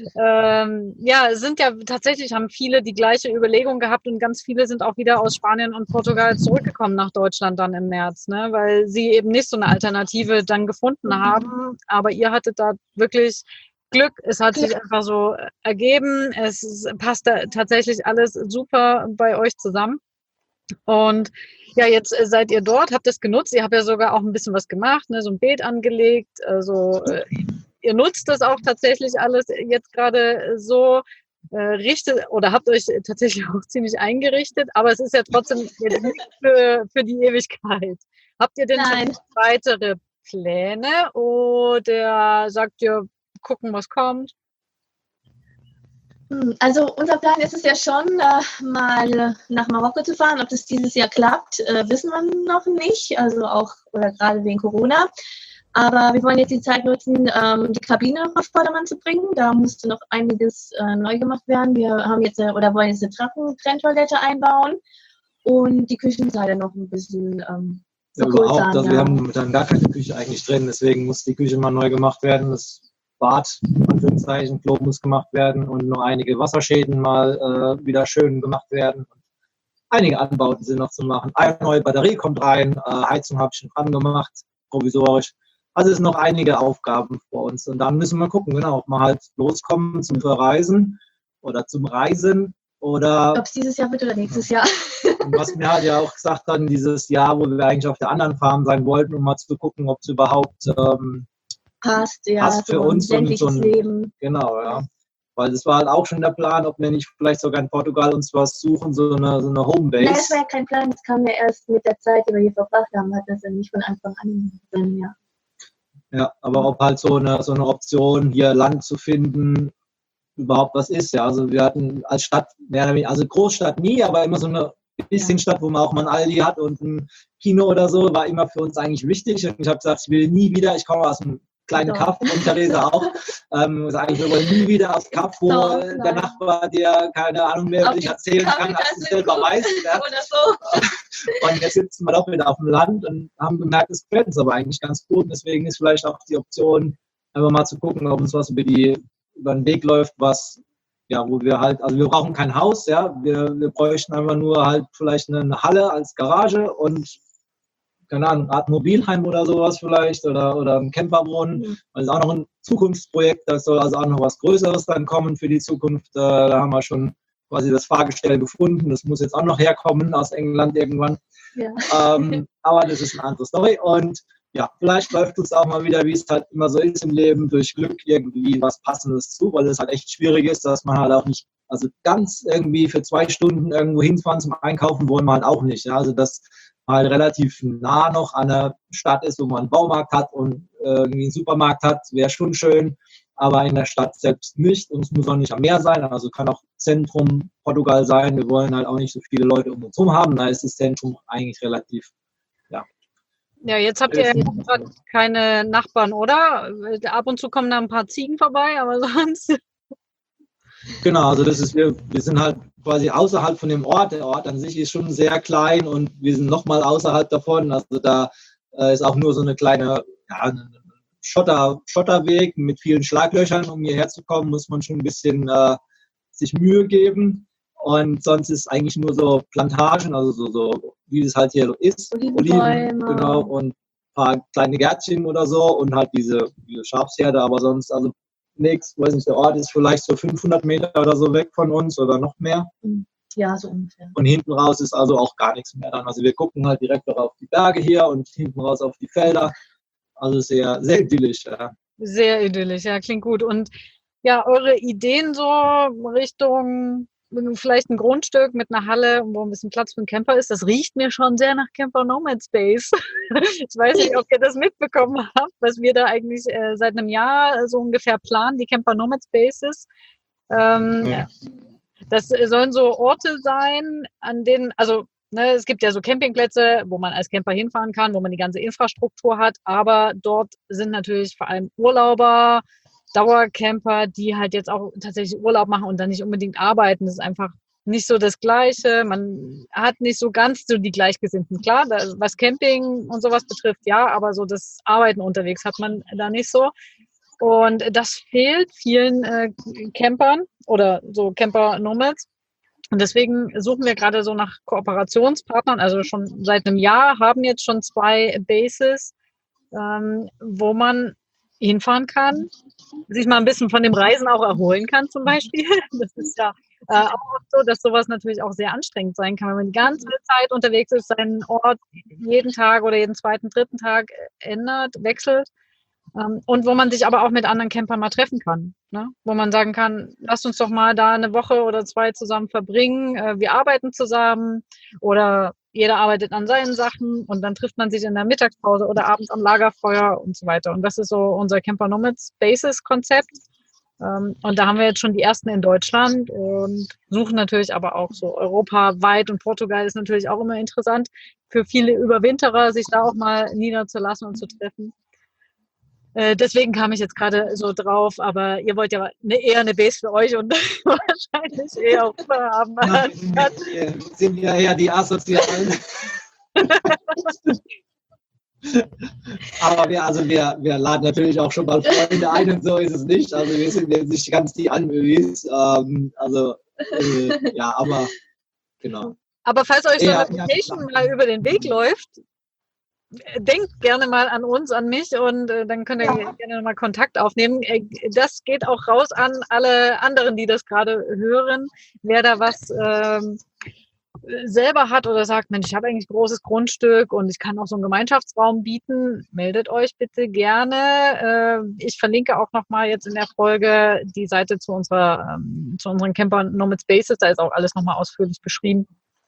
Ja, sind ja tatsächlich, haben viele die gleiche Überlegung gehabt und ganz viele sind auch wieder aus Spanien und Portugal zurückgekommen nach Deutschland dann im März, ne, weil sie eben nicht so eine Alternative dann gefunden haben. Aber ihr hattet da wirklich Glück. Es hat sich einfach so ergeben. Es passt da tatsächlich alles super bei euch zusammen. Und ja, jetzt seid ihr dort, habt es genutzt. Ihr habt ja sogar auch ein bisschen was gemacht, ne, so ein Beet angelegt, ihr nutzt das auch tatsächlich alles jetzt gerade so, richtet oder habt euch tatsächlich auch ziemlich eingerichtet, aber es ist ja trotzdem jetzt nicht für die Ewigkeit. Habt ihr denn schon weitere Pläne oder sagt ihr, gucken, was kommt?
Also unser Plan ist es ja schon, mal nach Marokko zu fahren. Ob das dieses Jahr klappt, wissen wir noch nicht, also auch oder gerade wegen Corona. Aber wir wollen jetzt die Zeit nutzen, die Kabine auf Vordermann zu bringen. Da musste noch einiges neu gemacht werden. Wir haben jetzt wollen jetzt eine Trenntoilette einbauen und die Küchenseite noch ein bisschen vergrößern.
Also wir haben dann gar keine Küche eigentlich drin, deswegen muss die Küche mal neu gemacht werden. Das Bad, Anführungszeichen, Klo muss gemacht werden und noch einige Wasserschäden mal wieder schön gemacht werden. Einige Anbauten sind noch zu machen. Eine neue Batterie kommt rein, Heizung habe ich schon dran gemacht, provisorisch. Also es sind noch einige Aufgaben vor uns. Und dann müssen wir gucken, genau, ob wir halt loskommen zum Verreisen oder zum Reisen oder...
Ob es dieses Jahr wird oder nächstes Jahr.
Und was mir halt ja auch gesagt haben, dieses Jahr, wo wir eigentlich auf der anderen Farm sein wollten, um mal zu gucken, ob es überhaupt
passt
für uns und so ein
Leben.
Genau, ja. Weil das war halt auch schon der Plan, ob wir nicht vielleicht sogar in Portugal uns was suchen, so eine Homebase.
Nein, das war ja kein Plan, das kam ja erst mit der Zeit, die wir hier verbracht haben, hat das ja nicht von Anfang an drin, ja.
Ja, aber ob halt so eine Option, hier Land zu finden, überhaupt was ist, ja. Also wir hatten als Stadt mehr oder weniger, also Großstadt nie, aber immer so eine bisschen Stadt, wo man auch mal ein Aldi hat und ein Kino oder so, war immer für uns eigentlich wichtig. Und ich habe gesagt, ich will nie wieder, ich komme aus einem kleinen Kaff und Theresa auch, sagen, wir wollen nie wieder aufs Kaff, wo der Nachbar dir, keine Ahnung mehr, was ich erzählen kann, als du selber weißt. Ja. Oder so. Und jetzt sitzen wir doch wieder auf dem Land und haben gemerkt, es gefällt uns aber eigentlich ganz gut. Und deswegen ist vielleicht auch die Option, einfach mal zu gucken, ob uns was über den Weg läuft, was, ja, wo wir halt, also wir brauchen kein Haus, ja, wir bräuchten einfach nur halt vielleicht eine Halle als Garage und keine Ahnung, eine Art Mobilheim oder sowas vielleicht oder ein Camperwohnen. Das ist auch noch ein Zukunftsprojekt, da soll also auch noch was Größeres dann kommen für die Zukunft. Da haben wir schon quasi das Fahrgestell gefunden. Das muss jetzt auch noch herkommen aus England irgendwann. Ja. Aber das ist eine andere Story. Und ja, vielleicht läuft uns auch mal wieder, wie es halt immer so ist im Leben, durch Glück irgendwie was Passendes zu, weil es halt echt schwierig ist, dass man halt auch nicht, also ganz irgendwie für 2 Stunden irgendwo hinfahren zum Einkaufen wollen wir halt auch nicht. Ja? Also das halt relativ nah noch an der Stadt ist, wo man einen Baumarkt hat und irgendwie einen Supermarkt hat, wäre schon schön, aber in der Stadt selbst nicht und es muss auch nicht am Meer sein, also kann auch Zentrum Portugal sein, wir wollen halt auch nicht so viele Leute um uns herum haben, da ist das Zentrum eigentlich relativ
Ja, jetzt habt ihr ja gerade keine Nachbarn, oder? Ab und zu kommen da ein paar Ziegen vorbei, aber sonst.
Genau, also wir sind halt quasi außerhalb von dem Ort. Der Ort an sich ist schon sehr klein und wir sind nochmal außerhalb davon. Also da ist auch nur so eine kleine Schotterweg mit vielen Schlaglöchern. Um hierher zu kommen, muss man schon ein bisschen sich Mühe geben. Und sonst ist eigentlich nur so Plantagen, also so wie es halt hier ist. Oliven, genau, und ein paar kleine Gärtchen oder so und halt diese Schafsherde, aber sonst, also nichts, weiß nicht, der Ort ist vielleicht so 500 Meter oder so weg von uns oder noch mehr.
Ja, so ungefähr.
Und hinten raus ist also auch gar nichts mehr dann. Also wir gucken halt direkt auch auf die Berge hier und hinten raus auf die Felder. Also sehr, sehr idyllisch. Ja.
Sehr idyllisch, ja, klingt gut. Und ja, eure Ideen so Richtung vielleicht ein Grundstück mit einer Halle, wo ein bisschen Platz für einen Camper ist, das riecht mir schon sehr nach Camper Nomad Space. Ich weiß nicht, ob ihr das mitbekommen habt, was wir da eigentlich seit einem Jahr so ungefähr planen, die Camper Nomad Spaces. Das sollen so Orte sein, an denen, also es gibt ja so Campingplätze, wo man als Camper hinfahren kann, wo man die ganze Infrastruktur hat, aber dort sind natürlich vor allem Urlauber, Dauercamper, die halt jetzt auch tatsächlich Urlaub machen und dann nicht unbedingt arbeiten. Das ist einfach nicht so das Gleiche. Man hat nicht so ganz so die Gleichgesinnten. Klar, was Camping und sowas betrifft, ja, aber so das Arbeiten unterwegs hat man da nicht so. Und das fehlt vielen Campern oder so Camper-Nomads. Und deswegen suchen wir gerade so nach Kooperationspartnern. Also schon seit einem Jahr haben jetzt schon 2 Bases, wo man hinfahren kann, sich mal ein bisschen von dem Reisen auch erholen kann zum Beispiel. Das ist ja auch oft so, dass sowas natürlich auch sehr anstrengend sein kann, wenn man die ganze Zeit unterwegs ist, seinen Ort jeden Tag oder jeden zweiten, dritten Tag ändert, wechselt. Und wo man sich aber auch mit anderen Campern mal treffen kann, ne? Wo man sagen kann, lasst uns doch mal da eine Woche oder 2 zusammen verbringen. Wir arbeiten zusammen oder jeder arbeitet an seinen Sachen und dann trifft man sich in der Mittagspause oder abends am Lagerfeuer und so weiter. Und das ist so unser Camper Nomads Spaces Konzept. Und da haben wir jetzt schon die ersten in Deutschland und suchen natürlich aber auch so europaweit, und Portugal ist natürlich auch immer interessant für viele Überwinterer, sich da auch mal niederzulassen und zu treffen. Deswegen kam ich jetzt gerade so drauf, aber ihr wollt ja eher eine Base für euch und wahrscheinlich eher auch Ruhe haben.
Wir sind ja eher die Asozialen. Aber wir laden natürlich auch schon mal Freunde ein und so ist es nicht. Also wir sind jetzt nicht ganz die Anmöis. Ja, aber genau.
Aber falls euch so eine Location mal über den Weg läuft, denkt gerne mal an uns, an mich und dann könnt ihr gerne mal Kontakt aufnehmen. Das geht auch raus an alle anderen, die das gerade hören. Wer da was selber hat oder sagt, Mensch, ich habe eigentlich ein großes Grundstück und ich kann auch so einen Gemeinschaftsraum bieten, meldet euch bitte gerne. Ich verlinke auch nochmal jetzt in der Folge die Seite zu unseren Camper Nomad Spaces. Da ist auch alles nochmal ausführlich beschrieben.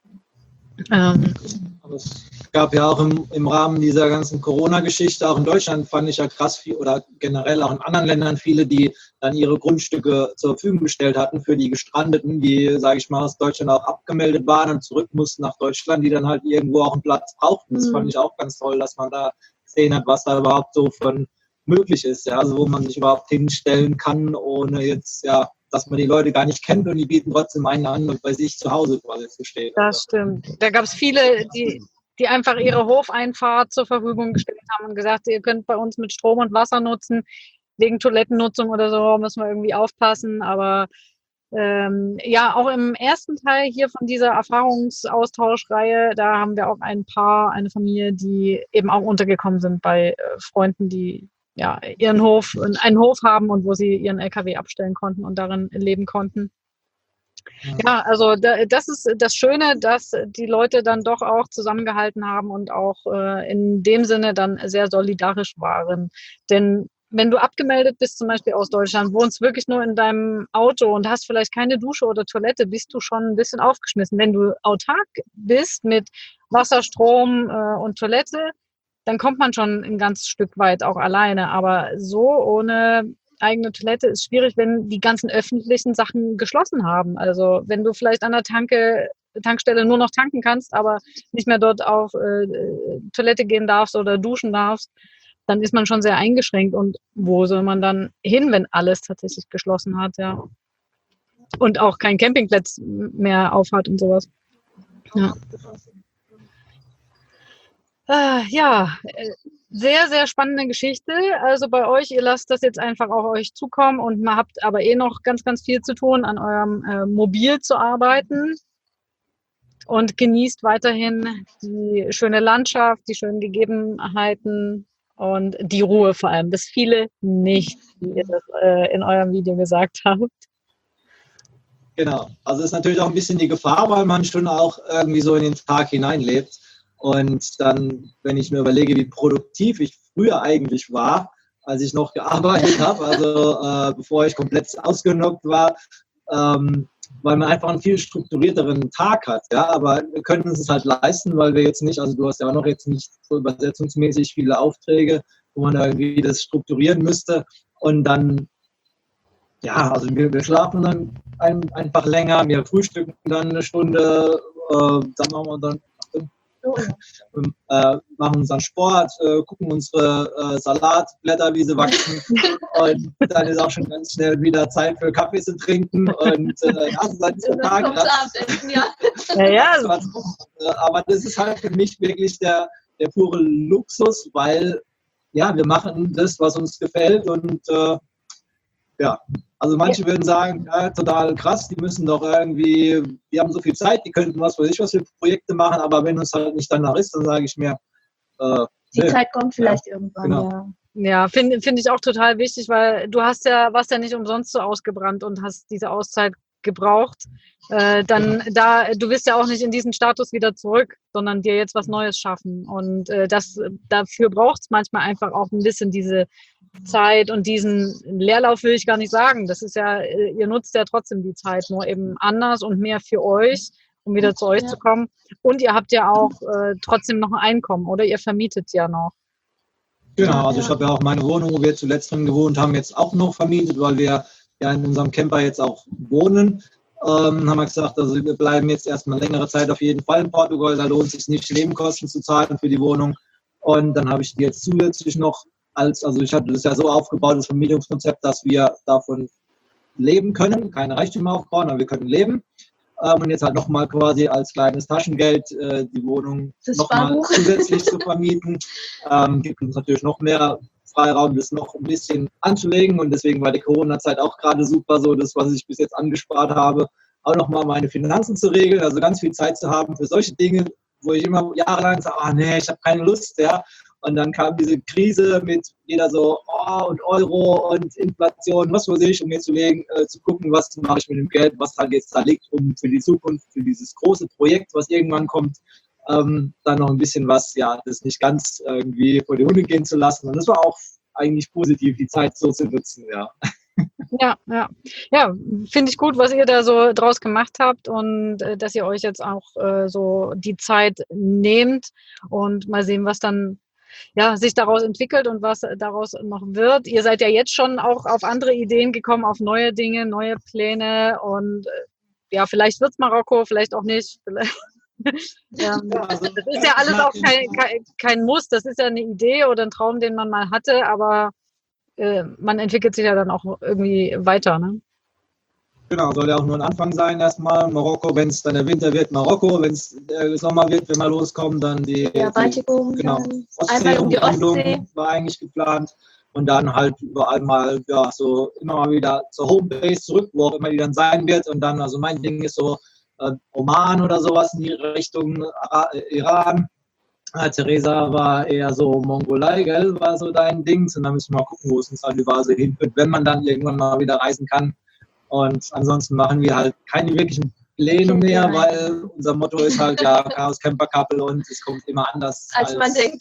Es gab ja auch im Rahmen dieser ganzen Corona-Geschichte, auch in Deutschland fand ich ja krass viel, oder generell auch in anderen Ländern viele, die dann ihre Grundstücke zur Verfügung gestellt hatten für die Gestrandeten, die, sage ich mal, aus Deutschland auch abgemeldet waren und zurück mussten nach Deutschland, die dann halt irgendwo auch einen Platz brauchten. Das fand ich auch ganz toll, dass man da gesehen hat, was da überhaupt so von möglich ist, ja, also wo man sich überhaupt hinstellen kann, ohne jetzt, ja, dass man die Leute gar nicht kennt und die bieten trotzdem einen an und bei sich zu Hause quasi zu stehen.
Das stimmt. Da gab es viele, die einfach ihre Hofeinfahrt zur Verfügung gestellt haben und gesagt, ihr könnt bei uns mit Strom und Wasser nutzen. Wegen Toilettennutzung oder so müssen wir irgendwie aufpassen. Aber ja, auch im ersten Teil hier von dieser Erfahrungsaustauschreihe, da haben wir auch eine Familie, die eben auch untergekommen sind bei Freunden, die ja einen Hof haben und wo sie ihren LKW abstellen konnten und darin leben konnten. Ja, also das ist das Schöne, dass die Leute dann doch auch zusammengehalten haben und auch in dem Sinne dann sehr solidarisch waren. Denn wenn du abgemeldet bist, zum Beispiel aus Deutschland, wohnst wirklich nur in deinem Auto und hast vielleicht keine Dusche oder Toilette, bist du schon ein bisschen aufgeschmissen. Wenn du autark bist mit Wasser, Strom und Toilette, dann kommt man schon ein ganzes Stück weit auch alleine. Aber so ohne eigene Toilette ist schwierig, wenn die ganzen öffentlichen Sachen geschlossen haben. Also wenn du vielleicht an der Tanke Tankstelle nur noch tanken kannst, aber nicht mehr dort auf Toilette gehen darfst oder duschen darfst, dann ist man schon sehr eingeschränkt. Und wo soll man dann hin, wenn alles tatsächlich geschlossen hat, ja? Und auch kein Campingplatz mehr aufhat und sowas. Ja. Sehr, sehr spannende Geschichte. Also bei euch, ihr lasst das jetzt einfach auf euch zukommen und man habt aber noch ganz, ganz viel zu tun, an eurem Mobil zu arbeiten und genießt weiterhin die schöne Landschaft, die schönen Gegebenheiten und die Ruhe vor allem. Das viele nicht, wie ihr das in eurem Video gesagt habt.
Genau. Also ist natürlich auch ein bisschen die Gefahr, weil man schon auch irgendwie so in den Tag hineinlebt. Und dann, wenn ich mir überlege, wie produktiv ich früher eigentlich war, als ich noch gearbeitet habe, also bevor ich komplett ausgenockt war, weil man einfach einen viel strukturierteren Tag hat. Ja? Aber wir können uns es halt leisten, weil wir jetzt nicht, also du hast ja auch noch jetzt nicht so übersetzungsmäßig viele Aufträge, wo man da irgendwie das strukturieren müsste. Und dann, ja, also wir schlafen dann einfach länger, wir frühstücken dann eine Stunde, dann machen wir dann machen unseren Sport, gucken unsere Salatblätter, wie sie wachsen und dann ist auch schon ganz schnell wieder Zeit für Kaffee zu trinken und ja, so seit der Tag. Aber das ist halt für mich wirklich der pure Luxus, weil ja, wir machen das, was uns gefällt und ja, also manche würden sagen, ja, total krass, die müssen doch irgendwie, die haben so viel Zeit, die könnten was für Projekte machen, aber wenn es halt nicht danach ist, dann sage ich mir,
die Zeit kommt vielleicht irgendwann,
genau.
ja.
Ja, finde ich auch total wichtig, weil du warst ja nicht umsonst so ausgebrannt und hast diese Auszeit gebraucht. Du willst ja auch nicht in diesen Status wieder zurück, sondern dir jetzt was Neues schaffen. Und dafür braucht es manchmal einfach auch ein bisschen diese Zeit und diesen Leerlauf will ich gar nicht sagen. Das ist ja, ihr nutzt ja trotzdem die Zeit, nur eben anders und mehr für euch, um wieder zu euch zu kommen. Und ihr habt ja auch trotzdem noch ein Einkommen, oder? Ihr vermietet ja noch.
Genau, also ich habe ja auch meine Wohnung, wo wir zuletzt drin gewohnt haben, jetzt auch noch vermietet, weil wir ja in unserem Camper jetzt auch wohnen. Haben wir gesagt, also wir bleiben jetzt erstmal längere Zeit auf jeden Fall in Portugal, da lohnt es sich nicht, Nebenkosten zu zahlen für die Wohnung. Und dann habe ich die jetzt zusätzlich noch also ich hatte das ja so aufgebaut, das Vermietungskonzept, dass wir davon leben können, keine Reichtümer aufbauen, aber wir können leben. Und jetzt halt nochmal quasi als kleines Taschengeld die Wohnung nochmal zusätzlich zu vermieten. Gibt uns natürlich noch mehr Freiraum, das noch ein bisschen anzulegen. Und deswegen war die Corona-Zeit auch gerade super, so das, was ich bis jetzt angespart habe, auch nochmal meine Finanzen zu regeln, also ganz viel Zeit zu haben für solche Dinge, wo ich immer jahrelang sage, nee, ich habe keine Lust, ja. Und dann kam diese Krise mit jeder so, und Euro und Inflation, was weiß ich, um mir zu gucken, was mache ich mit dem Geld, was halt jetzt da liegt, um für die Zukunft, für dieses große Projekt, was irgendwann kommt, dann noch ein bisschen was, ja, das nicht ganz irgendwie vor die Hunde gehen zu lassen. Und das war auch eigentlich positiv, die Zeit so zu nutzen, ja. Ja, finde ich gut, was ihr da so draus gemacht habt und dass ihr euch jetzt auch so die Zeit nehmt und mal sehen, was dann sich daraus entwickelt und was daraus noch wird. Ihr seid ja jetzt schon auch auf andere Ideen gekommen, auf neue Dinge, neue Pläne und vielleicht wird es Marokko, vielleicht auch nicht. Das ist ja alles auch kein Muss, das ist ja eine Idee oder ein Traum, den man mal hatte, aber man entwickelt sich ja dann auch irgendwie weiter, ne? Genau, soll ja auch nur ein Anfang sein erstmal. Marokko, wenn es dann der Winter wird, Marokko, wenn es der Sommer wird, wenn wir loskommen, dann
Baltikum,
genau,
einmal um die Ostsee
war eigentlich geplant und dann halt überall mal, so immer mal wieder zur Homebase zurück, wo auch immer die dann sein wird und dann, also mein Ding ist so Oman oder sowas in die Richtung Iran. Theresa war eher so Mongolei, gell, war so dein Ding und dann müssen wir mal gucken, wo es uns halt überall so hinführt, wenn man dann irgendwann mal wieder reisen kann. Und ansonsten machen wir halt keine wirklichen Pläne mehr, weil unser Motto ist halt Chaos Camper Couple und es kommt immer anders.
Als man denkt.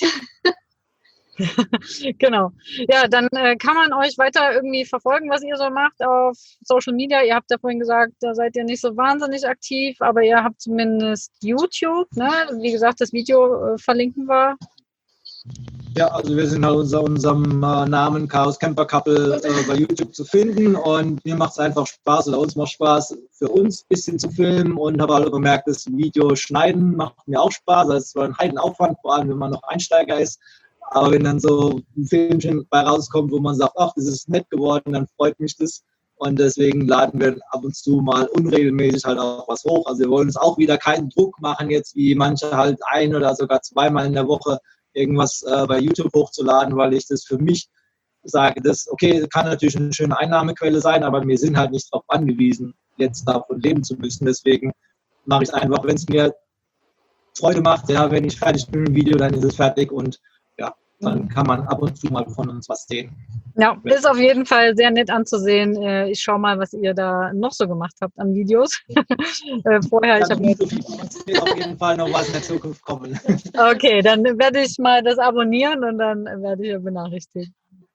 Genau. Ja, dann kann man euch weiter irgendwie verfolgen, was ihr so macht auf Social Media. Ihr habt ja vorhin gesagt, da seid ihr nicht so wahnsinnig aktiv, aber ihr habt zumindest YouTube, ne? Wie gesagt, das Video verlinken wir.
Ja, also wir sind halt unter unserem Namen Chaos Camper Couple bei YouTube zu finden und mir macht es einfach Spaß oder uns macht Spaß, für uns ein bisschen zu filmen und habe auch gemerkt, das Video schneiden macht mir auch Spaß. Das ist zwar ein Heidenaufwand, vor allem wenn man noch Einsteiger ist, aber wenn dann so ein Filmchen bei rauskommt, wo man sagt, ach, das ist nett geworden, dann freut mich das. Und deswegen laden wir ab und zu mal unregelmäßig halt auch was hoch. Also wir wollen uns auch wieder keinen Druck machen, jetzt wie manche halt ein- oder sogar zweimal in der Woche irgendwas bei YouTube hochzuladen, weil ich das für mich sage, das okay, kann natürlich eine schöne Einnahmequelle sein, aber wir sind halt nicht darauf angewiesen, jetzt davon leben zu müssen. Deswegen mache ich es einfach, wenn es mir Freude macht, ja, wenn ich fertig bin mit dem Video, dann ist es fertig und ja, dann kann man ab und zu mal von uns was sehen.
Ja, ist auf jeden Fall sehr nett anzusehen. Ich schaue mal, was ihr da noch so gemacht habt an Videos. Vorher, ich habe
wird auf jeden Fall noch was in der Zukunft kommen.
Okay, dann werde ich mal das abonnieren und dann werde ich benachrichtigt.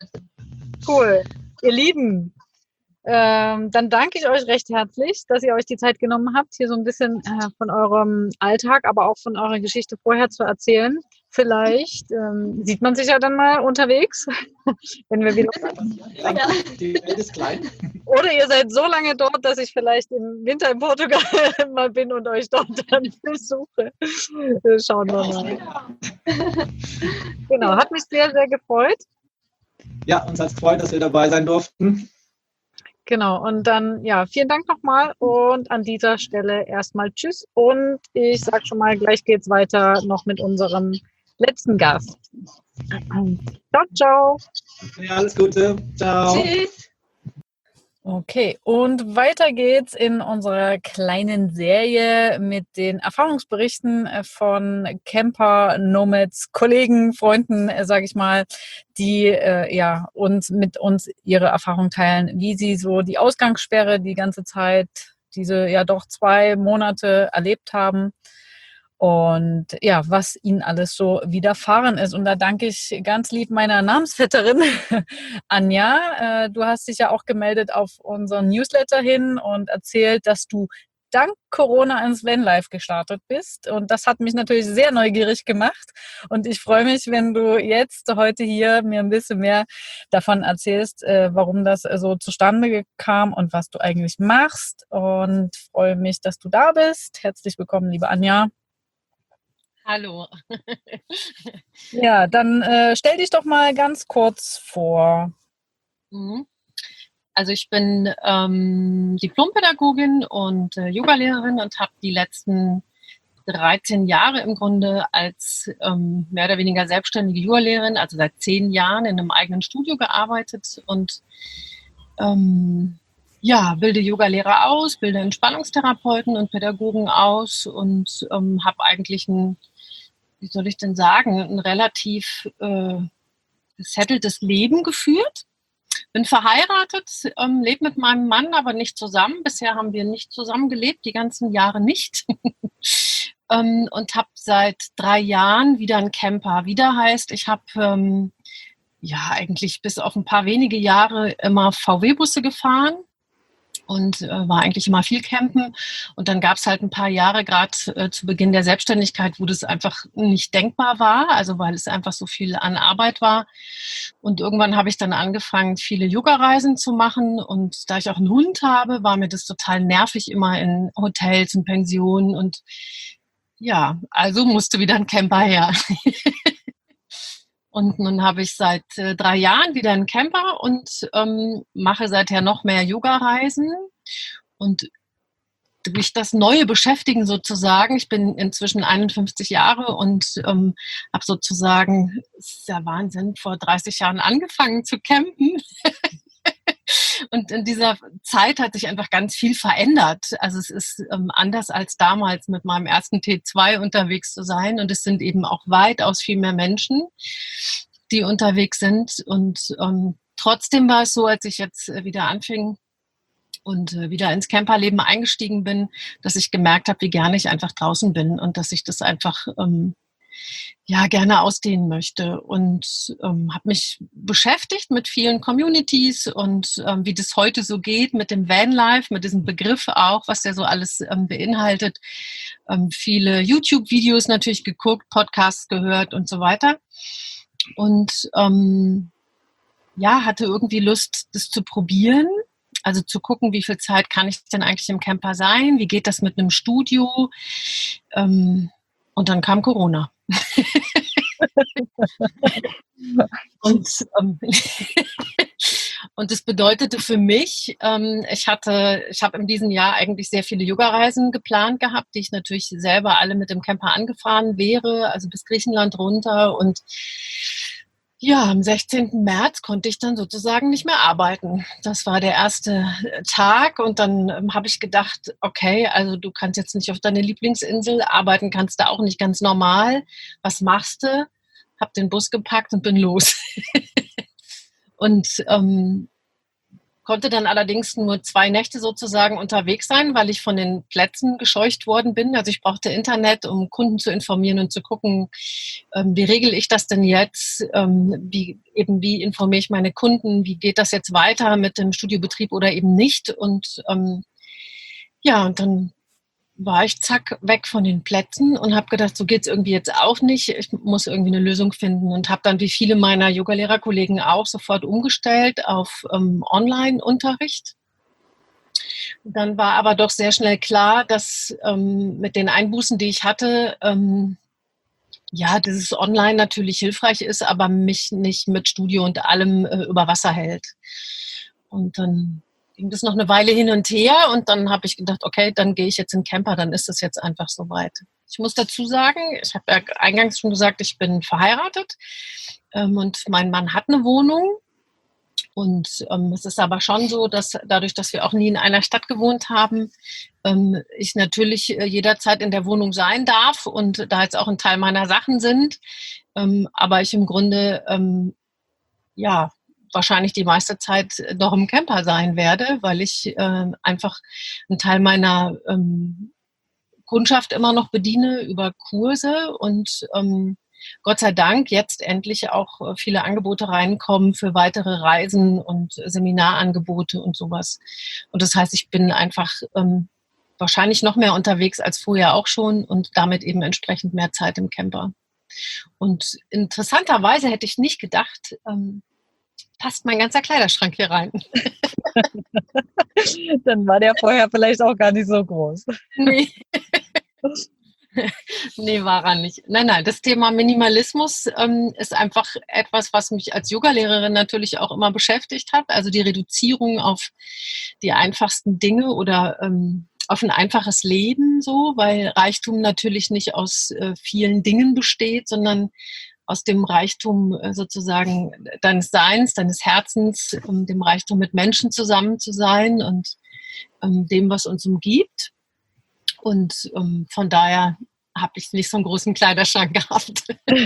Cool. Ihr Lieben, dann danke ich euch recht herzlich, dass ihr euch die Zeit genommen habt, hier so ein bisschen von eurem Alltag, aber auch von eurer Geschichte vorher zu erzählen. Vielleicht sieht man sich ja dann mal unterwegs, wenn wir wieder.
Ja, die Welt ist klein.
Oder ihr seid so lange dort, dass ich vielleicht im Winter in Portugal mal bin und euch dort dann besuche. Schauen wir mal. Genau, hat mich sehr, sehr gefreut.
Ja, uns hat es gefreut, dass wir dabei sein durften.
Genau, und dann, ja, vielen Dank nochmal und an dieser Stelle erstmal Tschüss und ich sage schon mal, gleich geht's weiter noch mit unserem letzten Gast. Ciao, ciao.
Ja, alles Gute. Ciao.
Tschüss.
Okay, und weiter geht's in unserer kleinen Serie mit den Erfahrungsberichten von Camper, Nomads, Kollegen, Freunden, sage ich mal, die mit uns ihre Erfahrung teilen, wie sie so die Ausgangssperre die ganze Zeit, diese ja doch 2 Monate erlebt haben. Und ja, was ihnen alles so widerfahren ist. Und da danke ich ganz lieb meiner Namensvetterin Anja. Du hast dich ja auch gemeldet auf unseren Newsletter hin und erzählt, dass du dank Corona ins Vanlife gestartet bist. Und das hat mich natürlich sehr neugierig gemacht. Und ich freue mich, wenn du jetzt heute hier mir ein bisschen mehr davon erzählst, warum das so zustande kam und was du eigentlich machst. Und freue mich, dass du da bist. Herzlich willkommen, liebe Anja.
Hallo.
Ja, dann stell dich doch mal ganz kurz vor.
Also ich bin Diplompädagogin und Yogalehrerin und habe die letzten 13 Jahre im Grunde als mehr oder weniger selbstständige Yogalehrerin, also seit 10 Jahren in einem eigenen Studio gearbeitet und bilde Yogalehrer aus, bilde Entspannungstherapeuten und Pädagogen aus und habe eigentlich ein relativ gesetteltes Leben geführt. Bin verheiratet, lebe mit meinem Mann, aber nicht zusammen. Bisher haben wir nicht zusammen gelebt, die ganzen Jahre nicht. Und habe seit 3 Jahren wieder einen Camper. Wieder heißt, ich habe eigentlich bis auf ein paar wenige Jahre immer VW-Busse gefahren. Und war eigentlich immer viel campen. Und dann gab es halt ein paar Jahre, gerade zu Beginn der Selbstständigkeit, wo das einfach nicht denkbar war, also weil es einfach so viel an Arbeit war. Und irgendwann habe ich dann angefangen, viele Yoga-Reisen zu machen. Und da ich auch einen Hund habe, war mir das total nervig, immer in Hotels und Pensionen. Und ja, also musste wieder ein Camper her. Und nun habe ich seit 3 Jahren wieder einen Camper und mache seither noch mehr Yoga-Reisen. Und durch das neue Beschäftigen sozusagen, ich bin inzwischen 51 Jahre und habe sozusagen, das ist ja Wahnsinn, vor 30 Jahren angefangen zu campen. Und in dieser Zeit hat sich einfach ganz viel verändert. Also es ist anders als damals mit meinem ersten T2 unterwegs zu sein. Und es sind eben auch weitaus viel mehr Menschen, die unterwegs sind. Und trotzdem war es so, als ich jetzt wieder anfing und wieder ins Camperleben eingestiegen bin, dass ich gemerkt habe, wie gerne ich einfach draußen bin und dass ich das einfach gerne ausdehnen möchte und habe mich beschäftigt mit vielen Communities und wie das heute so geht mit dem Vanlife, mit diesem Begriff auch, was der so alles beinhaltet. Viele YouTube-Videos natürlich geguckt, Podcasts gehört und so weiter. und hatte irgendwie Lust, das zu probieren. Also zu gucken, wie viel Zeit kann ich denn eigentlich im Camper sein? Wie geht das mit einem Studio? Und dann kam Corona. Und und das bedeutete für mich, ich habe in diesem Jahr eigentlich sehr viele Yoga-Reisen geplant gehabt, die ich natürlich selber alle mit dem Camper angefahren wäre, also bis Griechenland runter. Und ja, am 16. März konnte ich dann sozusagen nicht mehr arbeiten. Das war der erste Tag und dann habe ich gedacht, okay, also du kannst jetzt nicht auf deine Lieblingsinsel, arbeiten kannst du auch nicht ganz normal. Was machst du? Hab den Bus gepackt und bin los. Und konnte dann allerdings nur 2 Nächte sozusagen unterwegs sein, weil ich von den Plätzen gescheucht worden bin. Also ich brauchte Internet, um Kunden zu informieren und zu gucken, wie regle ich das denn jetzt? Wie informiere ich meine Kunden? Wie geht das jetzt weiter mit dem Studiobetrieb oder eben nicht? Und und dann war ich zack weg von den Plätzen und habe gedacht, so geht's irgendwie jetzt auch nicht. Ich muss irgendwie eine Lösung finden und habe dann wie viele meiner Yogalehrerkollegen auch sofort umgestellt auf Online-Unterricht. Dann war aber doch sehr schnell klar, dass mit den Einbußen, die ich hatte, dieses Online natürlich hilfreich ist, aber mich nicht mit Studio und allem über Wasser hält. Und dann ging das noch eine Weile hin und her und dann habe ich gedacht, okay, dann gehe ich jetzt in den Camper, dann ist es jetzt einfach soweit. Ich muss dazu sagen, ich habe ja eingangs schon gesagt, ich bin verheiratet und mein Mann hat eine Wohnung. Und es ist aber schon so, dass dadurch, dass wir auch nie in einer Stadt gewohnt haben, ich natürlich jederzeit in der Wohnung sein darf und da jetzt auch ein Teil meiner Sachen sind, aber ich im Grunde wahrscheinlich die meiste Zeit noch im Camper sein werde, weil ich einfach einen Teil meiner Kundschaft immer noch bediene über Kurse und Gott sei Dank jetzt endlich auch viele Angebote reinkommen für weitere Reisen und Seminarangebote und sowas. Und das heißt, ich bin einfach wahrscheinlich noch mehr unterwegs als vorher auch schon und damit eben entsprechend mehr Zeit im Camper. Und interessanterweise hätte ich nicht gedacht, passt mein ganzer Kleiderschrank hier rein.
Dann war der vorher vielleicht auch gar nicht so groß.
Nee. Nee, war er nicht. Nein, das Thema Minimalismus ist einfach etwas, was mich als Yogalehrerin natürlich auch immer beschäftigt hat. Also die Reduzierung auf die einfachsten Dinge oder auf ein einfaches Leben so, weil Reichtum natürlich nicht aus vielen Dingen besteht, sondern aus dem Reichtum sozusagen deines Seins, deines Herzens, dem Reichtum mit Menschen zusammen zu sein und dem, was uns umgibt. Und von daher habe ich nicht so einen großen Kleiderschrank gehabt.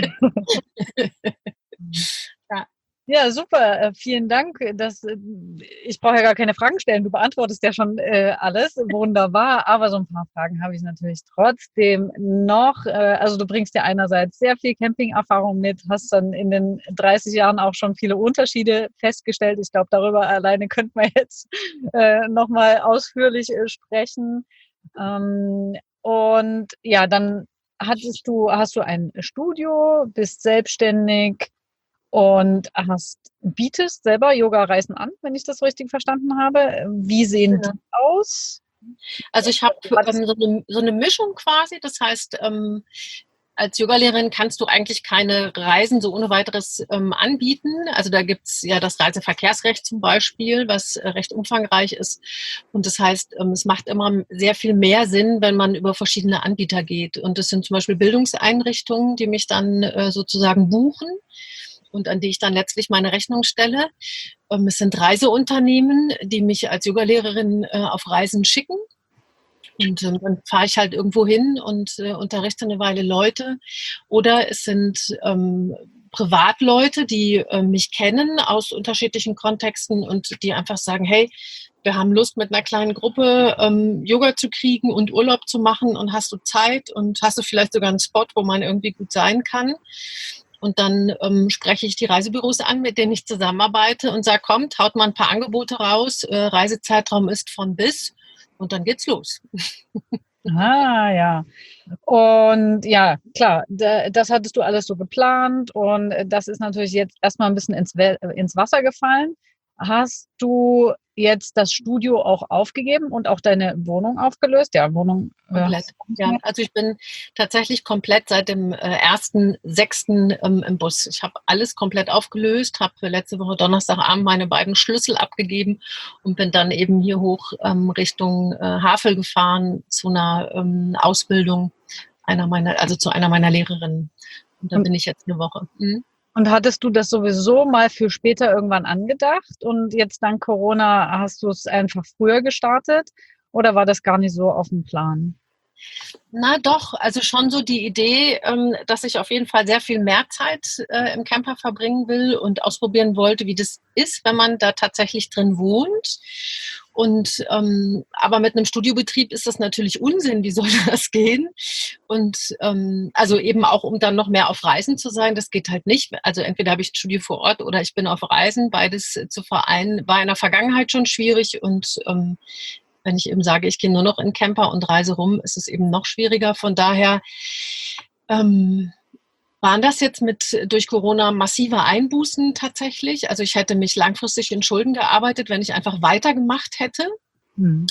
Ja, super. Vielen Dank. Ich brauche ja gar keine Fragen stellen. Du beantwortest ja schon alles. Wunderbar. Aber so ein paar Fragen habe ich natürlich trotzdem noch. Also du bringst ja einerseits sehr viel Camping-Erfahrung mit, hast dann in den 30 Jahren auch schon viele Unterschiede festgestellt. Ich glaube, darüber alleine könnten wir jetzt nochmal ausführlich sprechen. Und ja, dann hast du ein Studio, bist selbstständig und bietest selber Yoga-Reisen an, wenn ich das richtig verstanden habe. Wie sehen die aus?
Also ich habe so eine Mischung quasi. Das heißt, als Yogalehrerin kannst du eigentlich keine Reisen so ohne weiteres anbieten. Also da gibt's ja das Reiseverkehrsrecht zum Beispiel, was recht umfangreich ist. Und das heißt, es macht immer sehr viel mehr Sinn, wenn man über verschiedene Anbieter geht. Und das sind zum Beispiel Bildungseinrichtungen, die mich dann sozusagen buchen und an die ich dann letztlich meine Rechnung stelle. Es sind Reiseunternehmen, die mich als Yogalehrerin auf Reisen schicken. Und dann fahre ich halt irgendwo hin und unterrichte eine Weile Leute. Oder es sind Privatleute, die mich kennen aus unterschiedlichen Kontexten und die einfach sagen, hey, wir haben Lust, mit einer kleinen Gruppe Yoga zu kriegen und Urlaub zu machen und hast du Zeit und hast du vielleicht sogar einen Spot, wo man irgendwie gut sein kann. Und dann spreche ich die Reisebüros an, mit denen ich zusammenarbeite und sage, kommt, haut mal ein paar Angebote raus. Reisezeitraum ist von bis. Und dann geht's los.
Ah, ja. Und ja, klar, das hattest du alles so geplant und das ist natürlich jetzt erstmal ein bisschen ins Wasser gefallen. Hast du jetzt das Studio auch aufgegeben und auch deine Wohnung aufgelöst? Ja, Wohnung
Komplett.
hast du nicht
Ja,
mehr.
also ich bin tatsächlich komplett seit dem 1.6. Im Bus. Ich habe alles komplett aufgelöst, habe letzte Woche Donnerstagabend meine beiden Schlüssel abgegeben und bin dann eben hier hoch Richtung Havel gefahren zu einer Ausbildung also zu einer meiner Lehrerinnen. Und da
Und,
bin ich jetzt eine Woche. Mhm.
und hattest du das sowieso mal für später irgendwann angedacht und jetzt dank Corona hast du es einfach früher gestartet oder war das gar nicht so auf dem Plan?
Na doch, also schon so die Idee, dass ich auf jeden Fall sehr viel mehr Zeit im Camper verbringen will und ausprobieren wollte, wie das ist, wenn man da tatsächlich drin wohnt. Und aber mit einem Studiobetrieb ist das natürlich Unsinn. Wie soll das gehen? Und also eben auch, um dann noch mehr auf Reisen zu sein, das geht halt nicht. Also entweder habe ich ein Studio vor Ort oder ich bin auf Reisen. Beides zu vereinen war in der Vergangenheit schon schwierig und wenn ich eben sage, ich gehe nur noch in Camper und reise rum, ist es eben noch schwieriger. Von daher ähm, waren das jetzt durch Corona massive Einbußen tatsächlich. Also ich hätte mich langfristig in Schulden gearbeitet, wenn ich einfach weitergemacht hätte.
Hm.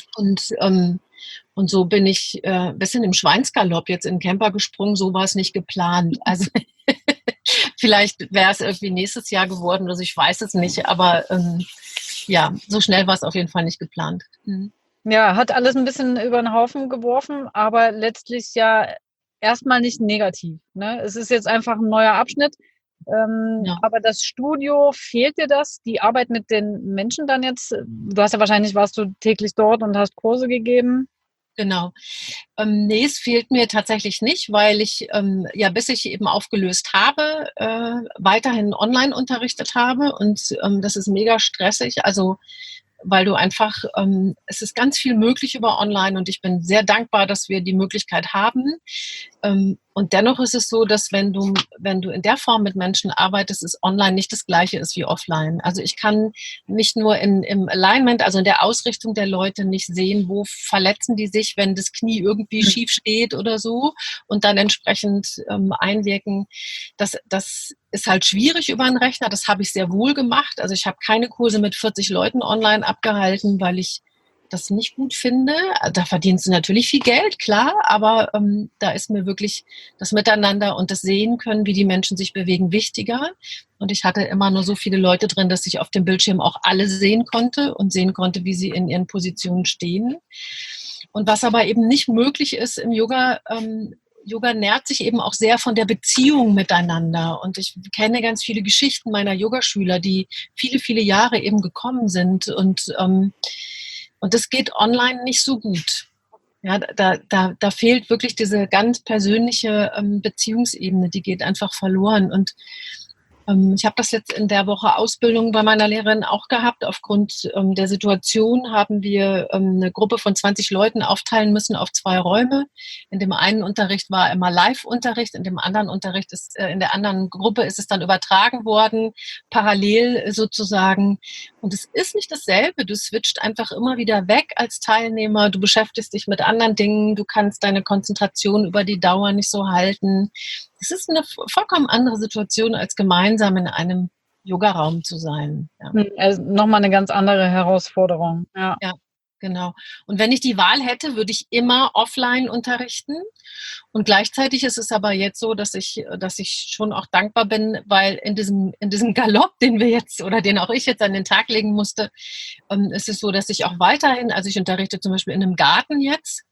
Und so bin ich ein bisschen im Schweinsgalopp jetzt in den Camper gesprungen. So war es nicht geplant. Also vielleicht wäre es irgendwie nächstes Jahr geworden. Also ich weiß es nicht. Aber ja, so schnell war es auf jeden Fall nicht geplant. Mhm.
Ja, hat alles ein bisschen über den Haufen geworfen, aber letztlich ja erstmal nicht negativ, ne? Es ist jetzt einfach ein neuer Abschnitt,
Ja.
aber das Studio, fehlt dir das? Die Arbeit mit den Menschen dann jetzt? Du hast ja wahrscheinlich warst du täglich dort und hast Kurse gegeben?
Genau. Nee, es fehlt mir tatsächlich nicht, weil ich ja, bis ich eben aufgelöst habe, weiterhin online unterrichtet habe und das ist mega stressig. Also weil du einfach, es ist ganz viel möglich über online und ich bin sehr dankbar, dass wir die Möglichkeit haben. Und dennoch ist es so, dass wenn du in der Form mit Menschen arbeitest, ist online nicht das Gleiche ist wie offline. Also ich kann nicht nur im Alignment, also in der Ausrichtung der Leute nicht sehen, wo verletzen die sich, wenn das Knie irgendwie schief steht oder so und dann entsprechend einwirken. Das ist halt schwierig über einen Rechner. Das habe ich sehr wohl gemacht. Also ich habe keine Kurse mit 40 Leuten online abgehalten, weil ich das nicht gut finde. Da verdienst du natürlich viel Geld, klar, aber da ist mir wirklich das Miteinander und das Sehen können, wie die Menschen sich bewegen, wichtiger. Und ich hatte immer nur so viele Leute drin, dass ich auf dem Bildschirm auch alle sehen konnte und sehen konnte, wie sie in ihren Positionen stehen. Und was aber eben nicht möglich ist im Yoga, Yoga nährt sich eben auch sehr von der Beziehung miteinander. Und ich kenne ganz viele Geschichten meiner Yogaschüler, die viele, viele Jahre eben gekommen sind. Und das geht online nicht so gut. Ja, da fehlt wirklich diese ganz persönliche Beziehungsebene, die geht einfach verloren. Und ich habe das jetzt in der Woche Ausbildung bei meiner Lehrerin auch gehabt. Aufgrund der Situation haben wir eine Gruppe von 20 Leuten aufteilen müssen auf 2 Räume. In dem einen Unterricht war immer Live-Unterricht, in dem anderen Unterricht in der anderen Gruppe ist es dann übertragen worden, parallel sozusagen. Und es ist nicht dasselbe. Du switcht einfach immer wieder weg als Teilnehmer. Du beschäftigst dich mit anderen Dingen. Du kannst deine Konzentration über die Dauer nicht so halten. Es ist eine vollkommen andere Situation, als gemeinsam in einem Yogaraum zu sein. Ja.
Also nochmal eine ganz andere Herausforderung. Ja.
Ja, genau. Und wenn ich die Wahl hätte, würde ich immer offline unterrichten. Und gleichzeitig ist es aber jetzt so, dass ich schon auch dankbar bin, weil in diesem Galopp, den wir jetzt oder den auch ich jetzt an den Tag legen musste, ist es so, dass ich auch weiterhin, also ich unterrichte zum Beispiel in einem Garten jetzt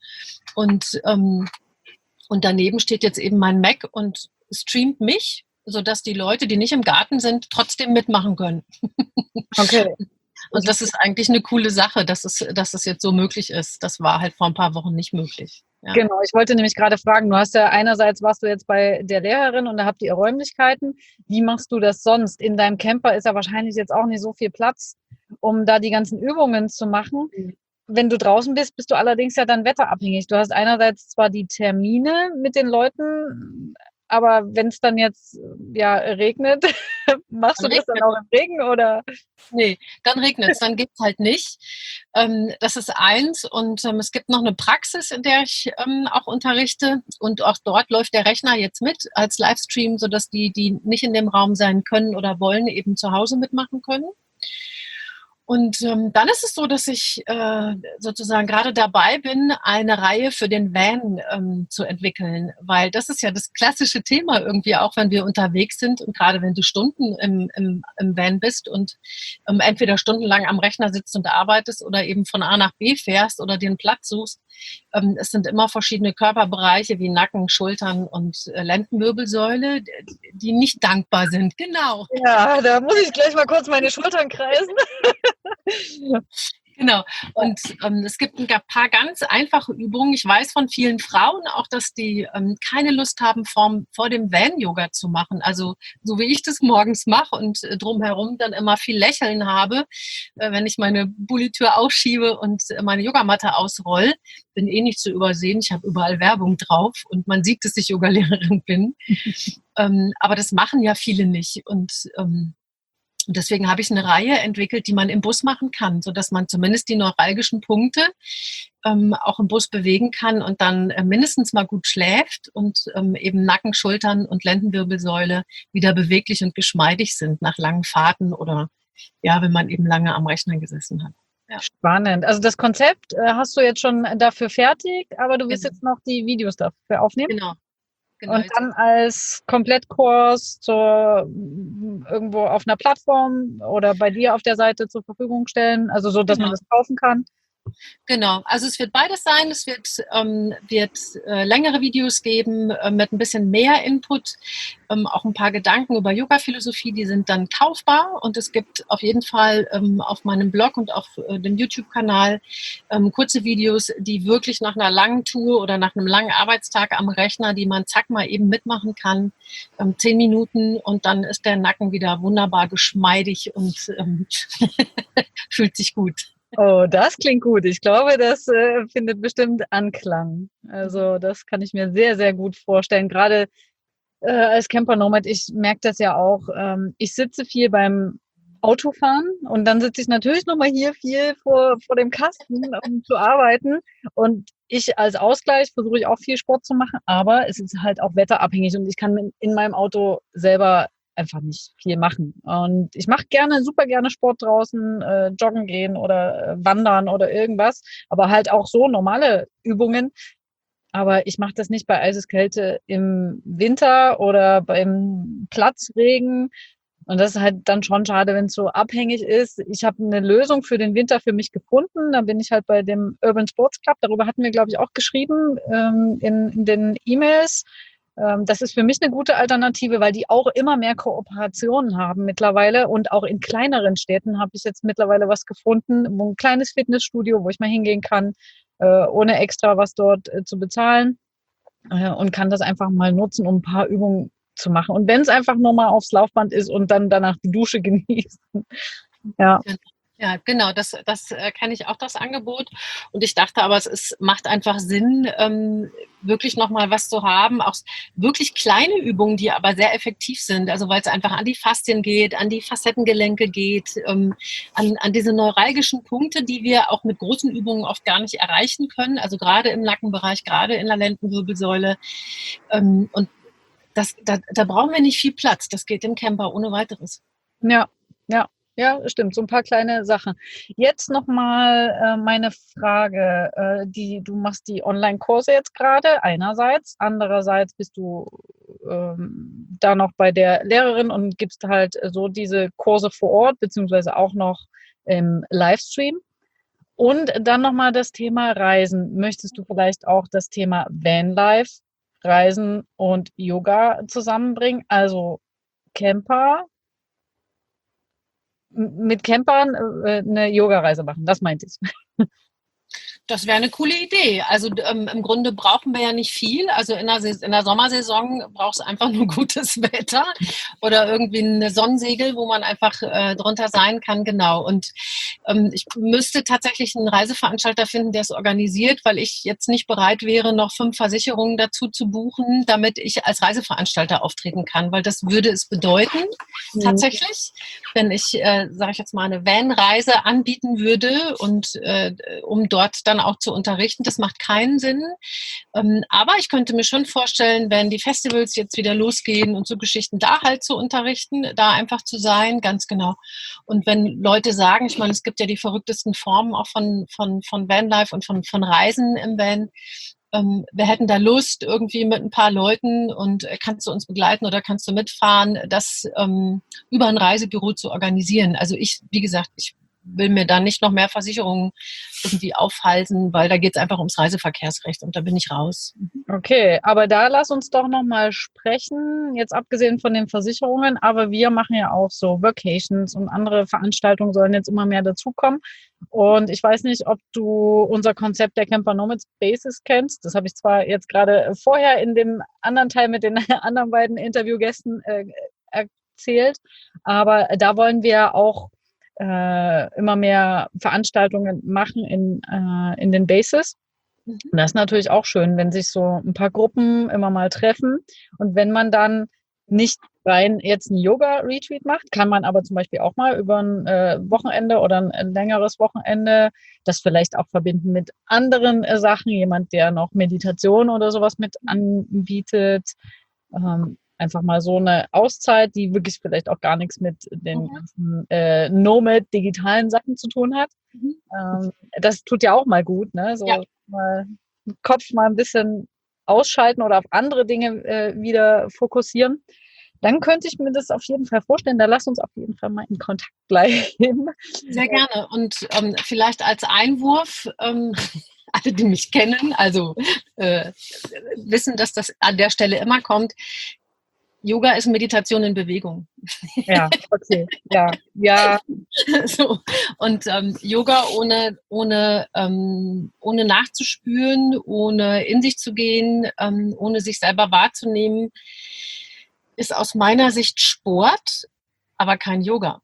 und daneben steht jetzt eben mein Mac und streamt mich, sodass die Leute, die nicht im Garten sind, trotzdem mitmachen können.
Okay.
Und das ist eigentlich eine coole Sache, dass es jetzt so möglich ist. Das war halt vor ein paar Wochen nicht möglich. Ja.
Genau, ich wollte nämlich gerade fragen, du hast ja einerseits warst du jetzt bei der Lehrerin und da habt ihr Räumlichkeiten. Wie machst du das sonst? In deinem Camper ist ja wahrscheinlich jetzt auch nicht so viel Platz, um da die ganzen Übungen zu machen. Wenn du draußen bist, bist du allerdings ja dann wetterabhängig. Du hast einerseits zwar die Termine mit den Leuten, aber wenn es dann jetzt regnet, machst du das dann auch im Regen oder?
Nee, dann regnet es, dann geht's halt nicht. Das ist eins. Und es gibt noch eine Praxis, in der ich auch unterrichte. Und auch dort läuft der Rechner jetzt mit als Livestream, sodass die nicht in dem Raum sein können oder wollen, eben zu Hause mitmachen können. Und dann ist es so, dass ich sozusagen gerade dabei bin, eine Reihe für den Van zu entwickeln, weil das ist ja das klassische Thema irgendwie auch, wenn wir unterwegs sind und gerade wenn du Stunden im Van bist und entweder stundenlang am Rechner sitzt und arbeitest oder eben von A nach B fährst oder dir einen Platz suchst. Es sind immer verschiedene Körperbereiche wie Nacken, Schultern und Lendenwirbelsäule, die nicht dankbar sind. Genau.
Ja, da muss ich gleich mal kurz meine Schultern kreisen.
Genau. Und es gibt ein paar ganz einfache Übungen. Ich weiß von vielen Frauen auch, dass die keine Lust haben, vor dem Van-Yoga zu machen. Also so wie ich das morgens mache und drumherum dann immer viel Lächeln habe, wenn ich meine Bullitür ausschiebe und meine Yogamatte ausroll. Bin eh nicht zu übersehen. Ich habe überall Werbung drauf und man sieht, dass ich Yogalehrerin bin. Aber das machen ja viele nicht. Und deswegen habe ich eine Reihe entwickelt, die man im Bus machen kann, sodass man zumindest die neuralgischen Punkte auch im Bus bewegen kann und dann mindestens mal gut schläft und eben Nacken, Schultern und Lendenwirbelsäule wieder beweglich und geschmeidig sind nach langen Fahrten oder wenn man eben lange am Rechner gesessen hat.
Ja. Spannend. Also das Konzept hast du jetzt schon dafür fertig, aber du wirst jetzt noch die Videos dafür aufnehmen?
Genau.
Und dann als Komplettkurs irgendwo auf einer Plattform oder bei dir auf der Seite zur Verfügung stellen, also so, dass man das kaufen kann.
Genau, also es wird beides sein. Es wird längere Videos geben mit ein bisschen mehr Input, auch ein paar Gedanken über Yoga-Philosophie, die sind dann kaufbar und es gibt auf jeden Fall auf meinem Blog und auf dem YouTube-Kanal kurze Videos, die wirklich nach einer langen Tour oder nach einem langen Arbeitstag am Rechner, die man zack mal eben mitmachen kann, 10 Minuten und dann ist der Nacken wieder wunderbar geschmeidig und fühlt sich gut.
Oh, das klingt gut. Ich glaube, das findet bestimmt Anklang. Also das kann ich mir sehr, sehr gut vorstellen. Gerade als Camper-Nomad, ich merke das ja auch. Ich sitze viel beim Autofahren und dann sitze ich natürlich nochmal hier viel vor dem Kasten, um zu arbeiten. Und ich als Ausgleich versuche ich auch viel Sport zu machen, aber es ist halt auch wetterabhängig und ich kann in meinem Auto selber einfach nicht viel machen. Und ich mache super gerne Sport draußen, joggen gehen oder wandern oder irgendwas, aber halt auch so normale Übungen. Aber ich mache das nicht bei Eiseskälte im Winter oder beim Platzregen. Und das ist halt dann schon schade, wenn es so abhängig ist. Ich habe eine Lösung für den Winter für mich gefunden. Da bin ich halt bei dem Urban Sports Club. Darüber hatten wir, glaube ich, auch geschrieben in den E-Mails. Das ist für mich eine gute Alternative, weil die auch immer mehr Kooperationen haben mittlerweile. Und auch in kleineren Städten habe ich jetzt mittlerweile was gefunden, ein kleines Fitnessstudio, wo ich mal hingehen kann, ohne extra was dort zu bezahlen und kann das einfach mal nutzen, um ein paar Übungen zu machen. Und wenn es einfach nur mal aufs Laufband ist und dann danach die Dusche genießen. Ja.
Ja, genau, das kenne ich auch, das Angebot. Und ich dachte aber, macht einfach Sinn, wirklich nochmal was zu haben. Auch wirklich kleine Übungen, die aber sehr effektiv sind. Also weil es einfach an die Faszien geht, an die Facettengelenke geht, an diese neuralgischen Punkte, die wir auch mit großen Übungen oft gar nicht erreichen können. Also gerade im Nackenbereich, gerade in der Lendenwirbelsäule. Und da brauchen wir nicht viel Platz. Das geht im Camper ohne weiteres.
Ja, stimmt. So ein paar kleine Sachen. Jetzt nochmal meine Frage. Du machst die Online-Kurse jetzt gerade einerseits. Andererseits bist du da noch bei der Lehrerin und gibst halt so diese Kurse vor Ort, beziehungsweise auch noch im Livestream. Und dann nochmal das Thema Reisen. Möchtest du vielleicht auch das Thema Vanlife, Reisen und Yoga zusammenbringen? Also Camper, mit Campern eine Yoga-Reise machen, das meinte ich.
Das wäre eine coole Idee. Also im Grunde brauchen wir ja nicht viel. Also in der Sommersaison braucht es einfach nur gutes Wetter oder irgendwie eine Sonnensegel, wo man einfach drunter sein kann. Genau. Und ich müsste tatsächlich einen Reiseveranstalter finden, der es organisiert, weil ich jetzt nicht bereit wäre, noch 5 Versicherungen dazu zu buchen, damit ich als Reiseveranstalter auftreten kann. Weil das würde es bedeuten, tatsächlich, wenn ich, sage ich jetzt mal, eine Van-Reise anbieten würde und um dort dann auch zu unterrichten. Das macht keinen Sinn. Aber ich könnte mir schon vorstellen, wenn die Festivals jetzt wieder losgehen und so Geschichten, da halt zu unterrichten, da einfach zu sein, ganz genau. Und wenn Leute sagen, ich meine, es gibt ja die verrücktesten Formen auch von Vanlife und von Reisen im Van, wir hätten da Lust, irgendwie mit ein paar Leuten und kannst du uns begleiten oder kannst du mitfahren, das über ein Reisebüro zu organisieren. Also wie gesagt, ich will mir da nicht noch mehr Versicherungen irgendwie aufhalten, weil da geht es einfach ums Reiseverkehrsrecht und da bin ich raus.
Okay, aber da lass uns doch noch mal sprechen, jetzt abgesehen von den Versicherungen, aber wir machen ja auch so Vacations und andere Veranstaltungen sollen jetzt immer mehr dazukommen. Und ich weiß nicht, ob du unser Konzept der Camper Nomads Bases kennst. Das habe ich zwar jetzt gerade vorher in dem anderen Teil mit den anderen beiden Interviewgästen erzählt, aber da wollen wir auch immer mehr Veranstaltungen machen in den Bases. Und das ist natürlich auch schön, wenn sich so ein paar Gruppen immer mal treffen. Und wenn man dann nicht rein jetzt ein Yoga-Retreat macht, kann man aber zum Beispiel auch mal über ein Wochenende oder ein längeres Wochenende das vielleicht auch verbinden mit anderen Sachen. Jemand, der noch Meditation oder sowas mit anbietet. Einfach mal so eine Auszeit, die wirklich vielleicht auch gar nichts mit den ganzen Nomad-digitalen Sachen zu tun hat. Das tut ja auch mal gut, ne? So mal den Kopf mal ein bisschen ausschalten oder auf andere Dinge wieder fokussieren. Dann könnte ich mir das auf jeden Fall vorstellen. Da lass uns auf jeden Fall mal in Kontakt bleiben.
Sehr gerne. Und vielleicht als Einwurf, alle, die mich kennen, also wissen, dass das an der Stelle immer kommt. Yoga ist Meditation in Bewegung.
Ja, okay. Ja.
So. Und Yoga ohne nachzuspüren, ohne in sich zu gehen, ohne sich selber wahrzunehmen, ist aus meiner Sicht Sport, aber kein Yoga.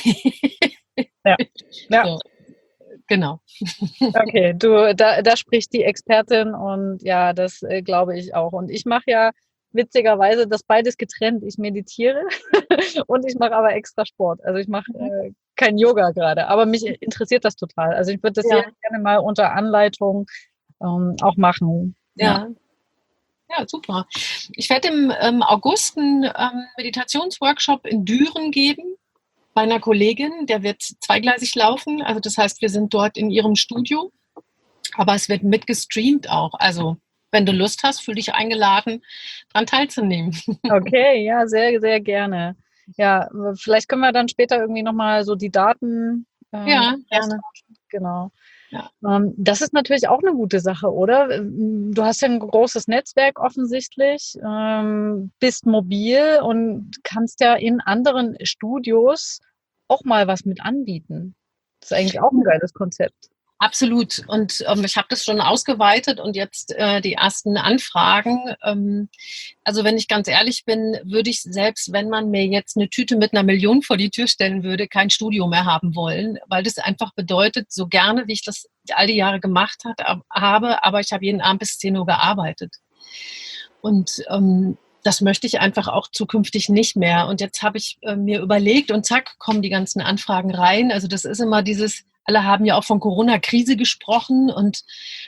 Ja.
So. Genau.
Okay, da spricht die Expertin und ja, das glaube ich auch. Und ich mache ja witzigerweise das beides getrennt. Ich meditiere und ich mache aber extra Sport. Also ich mache kein Yoga gerade, aber mich interessiert das total. Also ich würde das ja gerne mal unter Anleitung auch machen.
Ja, super. Ich werde im August einen Meditationsworkshop in Düren geben bei einer Kollegin. Der wird zweigleisig laufen. Also das heißt, wir sind dort in ihrem Studio, aber es wird mitgestreamt auch. Also wenn du Lust hast, fühl dich eingeladen, daran teilzunehmen.
Okay, ja, sehr, sehr gerne. Ja, vielleicht können wir dann später irgendwie nochmal so die Daten
ja, gerne.
Genau.
Ja.
Das ist natürlich auch eine gute Sache, oder? Du hast ja ein großes Netzwerk offensichtlich, bist mobil und kannst ja in anderen Studios auch mal was mit anbieten. Das ist eigentlich auch ein geiles Konzept.
Absolut. Und ich habe das schon ausgeweitet und jetzt die ersten Anfragen. Also wenn ich ganz ehrlich bin, würde ich selbst, wenn man mir jetzt eine Tüte mit 1 Million vor die Tür stellen würde, kein Studio mehr haben wollen, weil das einfach bedeutet, so gerne, wie ich das all die Jahre gemacht habe, aber ich habe jeden Abend bis 10 Uhr gearbeitet. Und das möchte ich einfach auch zukünftig nicht mehr. Und jetzt habe ich mir überlegt und zack, kommen die ganzen Anfragen rein. Also das ist immer alle haben ja auch von Corona-Krise gesprochen und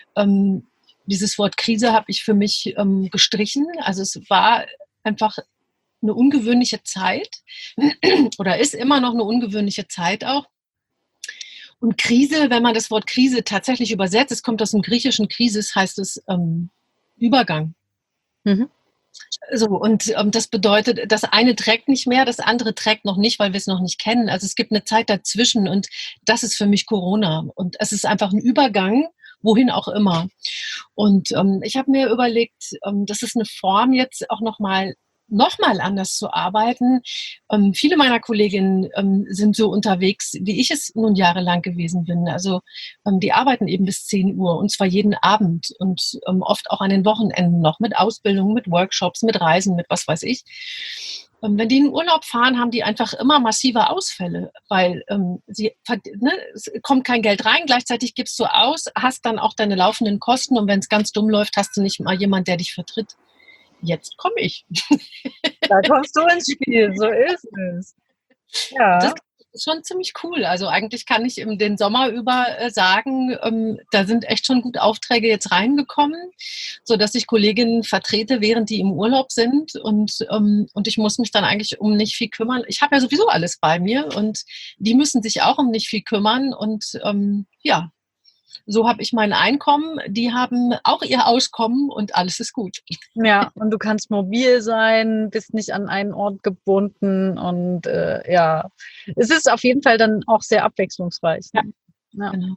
dieses Wort Krise habe ich für mich gestrichen. Also es war einfach eine ungewöhnliche Zeit oder ist immer noch eine ungewöhnliche Zeit auch. Und Krise, wenn man das Wort Krise tatsächlich übersetzt, es kommt aus dem griechischen Krisis, heißt es Übergang. Mhm. So, und das bedeutet, das eine trägt nicht mehr, das andere trägt noch nicht, weil wir es noch nicht kennen. Also es gibt eine Zeit dazwischen und das ist für mich Corona. Und es ist einfach ein Übergang, wohin auch immer. Und ich habe mir überlegt, das ist eine Form jetzt auch nochmal nochmal anders zu arbeiten. Viele meiner Kolleginnen sind so unterwegs, wie ich es nun jahrelang gewesen bin. Also die arbeiten eben bis 10 Uhr und zwar jeden Abend und oft auch an den Wochenenden noch mit Ausbildung, mit Workshops, mit Reisen, mit was weiß ich. Wenn die in den Urlaub fahren, haben die einfach immer massive Ausfälle, weil es kommt kein Geld rein, gleichzeitig gibst du aus, hast dann auch deine laufenden Kosten und wenn es ganz dumm läuft, hast du nicht mal jemand, der dich vertritt. Jetzt komme ich.
Da kommst du ins Spiel, so ist es. Ja.
Das ist schon ziemlich cool. Also eigentlich kann ich den Sommer über sagen, da sind echt schon gut Aufträge jetzt reingekommen, sodass ich Kolleginnen vertrete, während die im Urlaub sind und ich muss mich dann eigentlich um nicht viel kümmern. Ich habe ja sowieso alles bei mir und die müssen sich auch um nicht viel kümmern und ja, so habe ich mein Einkommen, die haben auch ihr Auskommen und alles ist gut.
Ja, und du kannst mobil sein, bist nicht an einen Ort gebunden und ja, es ist auf jeden Fall dann auch sehr abwechslungsreich.
Ja,
ja.
Genau.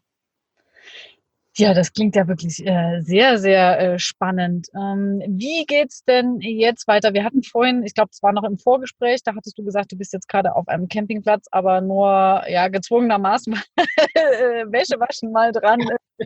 Ja, das klingt ja wirklich sehr, sehr spannend. Wie geht's denn jetzt weiter? Wir hatten vorhin, ich glaube, es war noch im Vorgespräch, da hattest du gesagt, du bist jetzt gerade auf einem Campingplatz, aber nur ja gezwungenermaßen Wäsche waschen mal dran.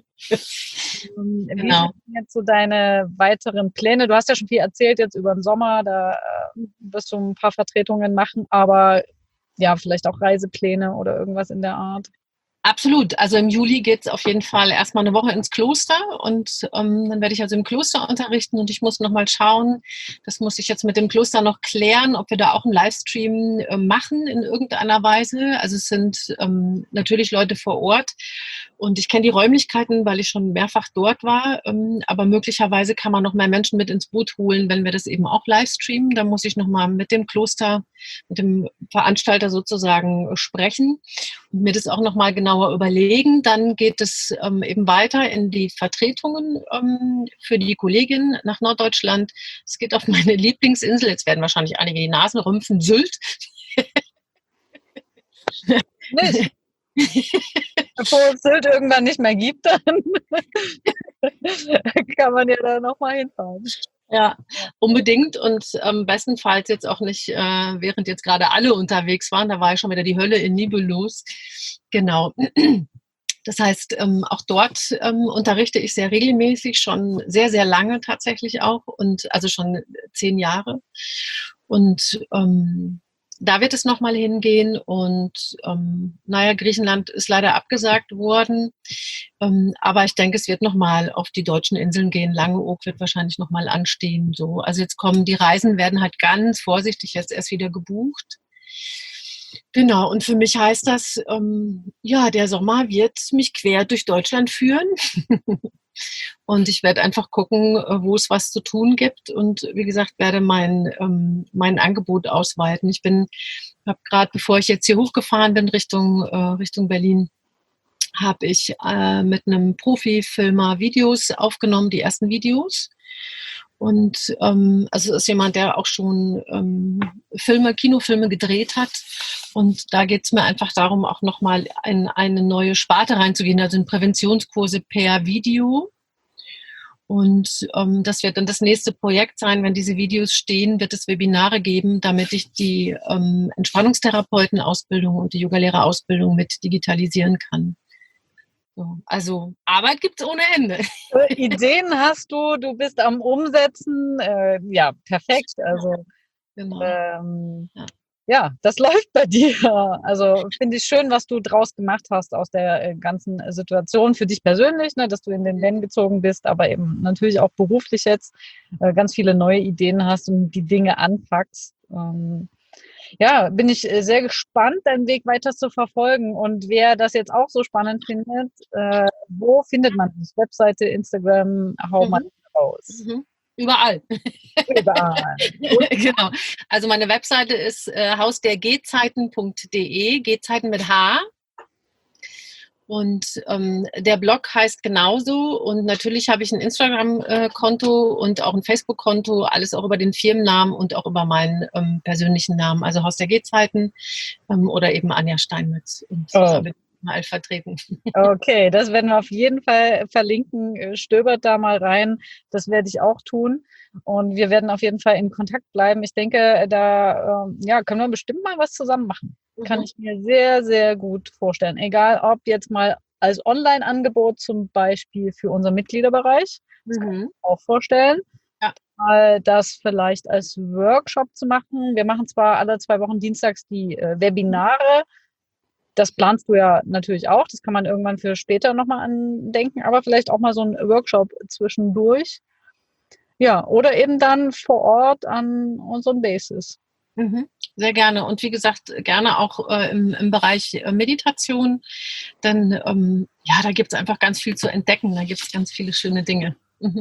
Wie
Genau.
sind jetzt so deine weiteren Pläne? Du hast ja schon viel erzählt jetzt über den Sommer, da wirst du ein paar Vertretungen machen, aber ja, vielleicht auch Reisepläne oder irgendwas in der Art.
Absolut. Also im Juli geht es auf jeden Fall erstmal eine Woche ins Kloster und dann werde ich also im Kloster unterrichten und ich muss nochmal schauen, das muss ich jetzt mit dem Kloster noch klären, ob wir da auch einen Livestream machen in irgendeiner Weise. Also es sind natürlich Leute vor Ort und ich kenne die Räumlichkeiten, weil ich schon mehrfach dort war, aber möglicherweise kann man noch mehr Menschen mit ins Boot holen, wenn wir das eben auch livestreamen. Da muss ich nochmal mit dem Kloster, mit dem Veranstalter sozusagen sprechen und mir das auch nochmal genauer überlegen. Dann geht es eben weiter in die Vertretungen für die Kollegin nach Norddeutschland. Es geht auf meine Lieblingsinsel. Jetzt werden wahrscheinlich einige die Nasen rümpfen. Sylt.
Nicht. Bevor es Sylt irgendwann nicht mehr gibt, dann kann man ja da nochmal hinfahren.
Ja, unbedingt und bestenfalls jetzt auch nicht, während jetzt gerade alle unterwegs waren, da war ja schon wieder die Hölle in Nibel los. Genau. Das heißt, auch dort unterrichte ich sehr regelmäßig, schon sehr, sehr lange tatsächlich auch und also schon 10 Jahre. Und da wird es nochmal hingehen und naja, Griechenland ist leider abgesagt worden, aber ich denke, es wird nochmal auf die deutschen Inseln gehen. Langeoog wird wahrscheinlich nochmal anstehen. So. Also jetzt kommen die Reisen, werden halt ganz vorsichtig jetzt erst wieder gebucht. Genau, und für mich heißt das, ja, der Sommer wird mich quer durch Deutschland führen. Und ich werde einfach gucken, wo es was zu tun gibt und wie gesagt, werde mein Angebot ausweiten. Ich habe gerade, bevor ich jetzt hier hochgefahren bin Richtung Berlin, habe ich mit einem Profifilmer Videos aufgenommen, die ersten Videos. Und also ist jemand, der auch schon Kinofilme gedreht hat. Und da geht es mir einfach darum, auch nochmal in eine neue Sparte reinzugehen, also in Präventionskurse per Video. Und das wird dann das nächste Projekt sein. Wenn diese Videos stehen, wird es Webinare geben, damit ich die Entspannungstherapeutenausbildung und die Yogalehrerausbildung mit digitalisieren kann. So, also Arbeit gibt es ohne Ende.
Ideen hast du bist am Umsetzen. Ja, perfekt. Also
Genau.
ja, das läuft bei dir. Also finde ich schön, was du draus gemacht hast aus der ganzen Situation für dich persönlich, ne, dass du in den Van gezogen bist, aber eben natürlich auch beruflich jetzt ganz viele neue Ideen hast und die Dinge anpackst. Ja, bin ich sehr gespannt, deinen Weg weiter zu verfolgen. Und wer das jetzt auch so spannend findet, wo findet man dich? Webseite, Instagram, hau mal raus.
Überall.
Überall.
Genau. Also meine Webseite ist hausdergehzeiten.de, Gehzeiten mit H. Und der Blog heißt genauso. Und natürlich habe ich ein Instagram-Konto und auch ein Facebook-Konto, alles auch über den Firmennamen und auch über meinen persönlichen Namen. Also Haus der Gehzeiten oder eben Anja Steinmetz. Und mal vertreten.
Okay, das werden wir auf jeden Fall verlinken. Stöbert da mal rein. Das werde ich auch tun. Und wir werden auf jeden Fall in Kontakt bleiben. Ich denke, da können wir bestimmt mal was zusammen machen. Kann ich mir sehr, sehr gut vorstellen. Egal, ob jetzt mal als Online-Angebot zum Beispiel für unseren Mitgliederbereich. Das kann ich mir auch vorstellen.
Ja.
Mal das vielleicht als Workshop zu machen. Wir machen zwar alle 2 Wochen dienstags die Webinare. Das planst du ja natürlich auch. Das kann man irgendwann für später nochmal andenken. Aber vielleicht auch mal so ein Workshop zwischendurch. Ja, oder eben dann vor Ort an unserem Basis.
Sehr gerne. Und wie gesagt, gerne auch im Bereich Meditation. Denn da gibt es einfach ganz viel zu entdecken. Da gibt es ganz viele schöne Dinge.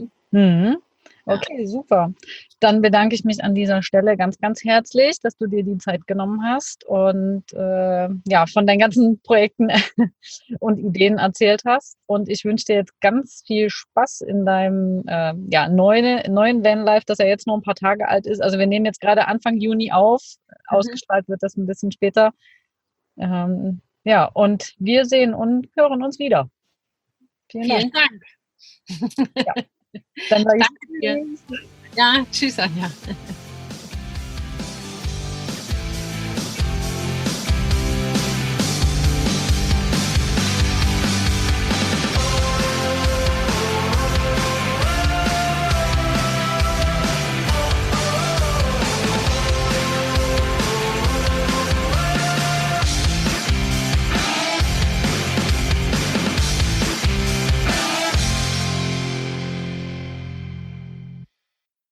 Okay, super. Dann bedanke ich mich an dieser Stelle ganz, ganz herzlich, dass du dir die Zeit genommen hast und von deinen ganzen Projekten und Ideen erzählt hast. Und ich wünsche dir jetzt ganz viel Spaß in deinem neuen Vanlife, das ja jetzt nur ein paar Tage alt ist. Also wir nehmen jetzt gerade Anfang Juni auf. Ausgestrahlt wird das ein bisschen später. Und wir sehen und hören uns wieder.
Vielen Dank.
Ja. Dann sage ich
Danke dir. Ja, tschüss, Anja.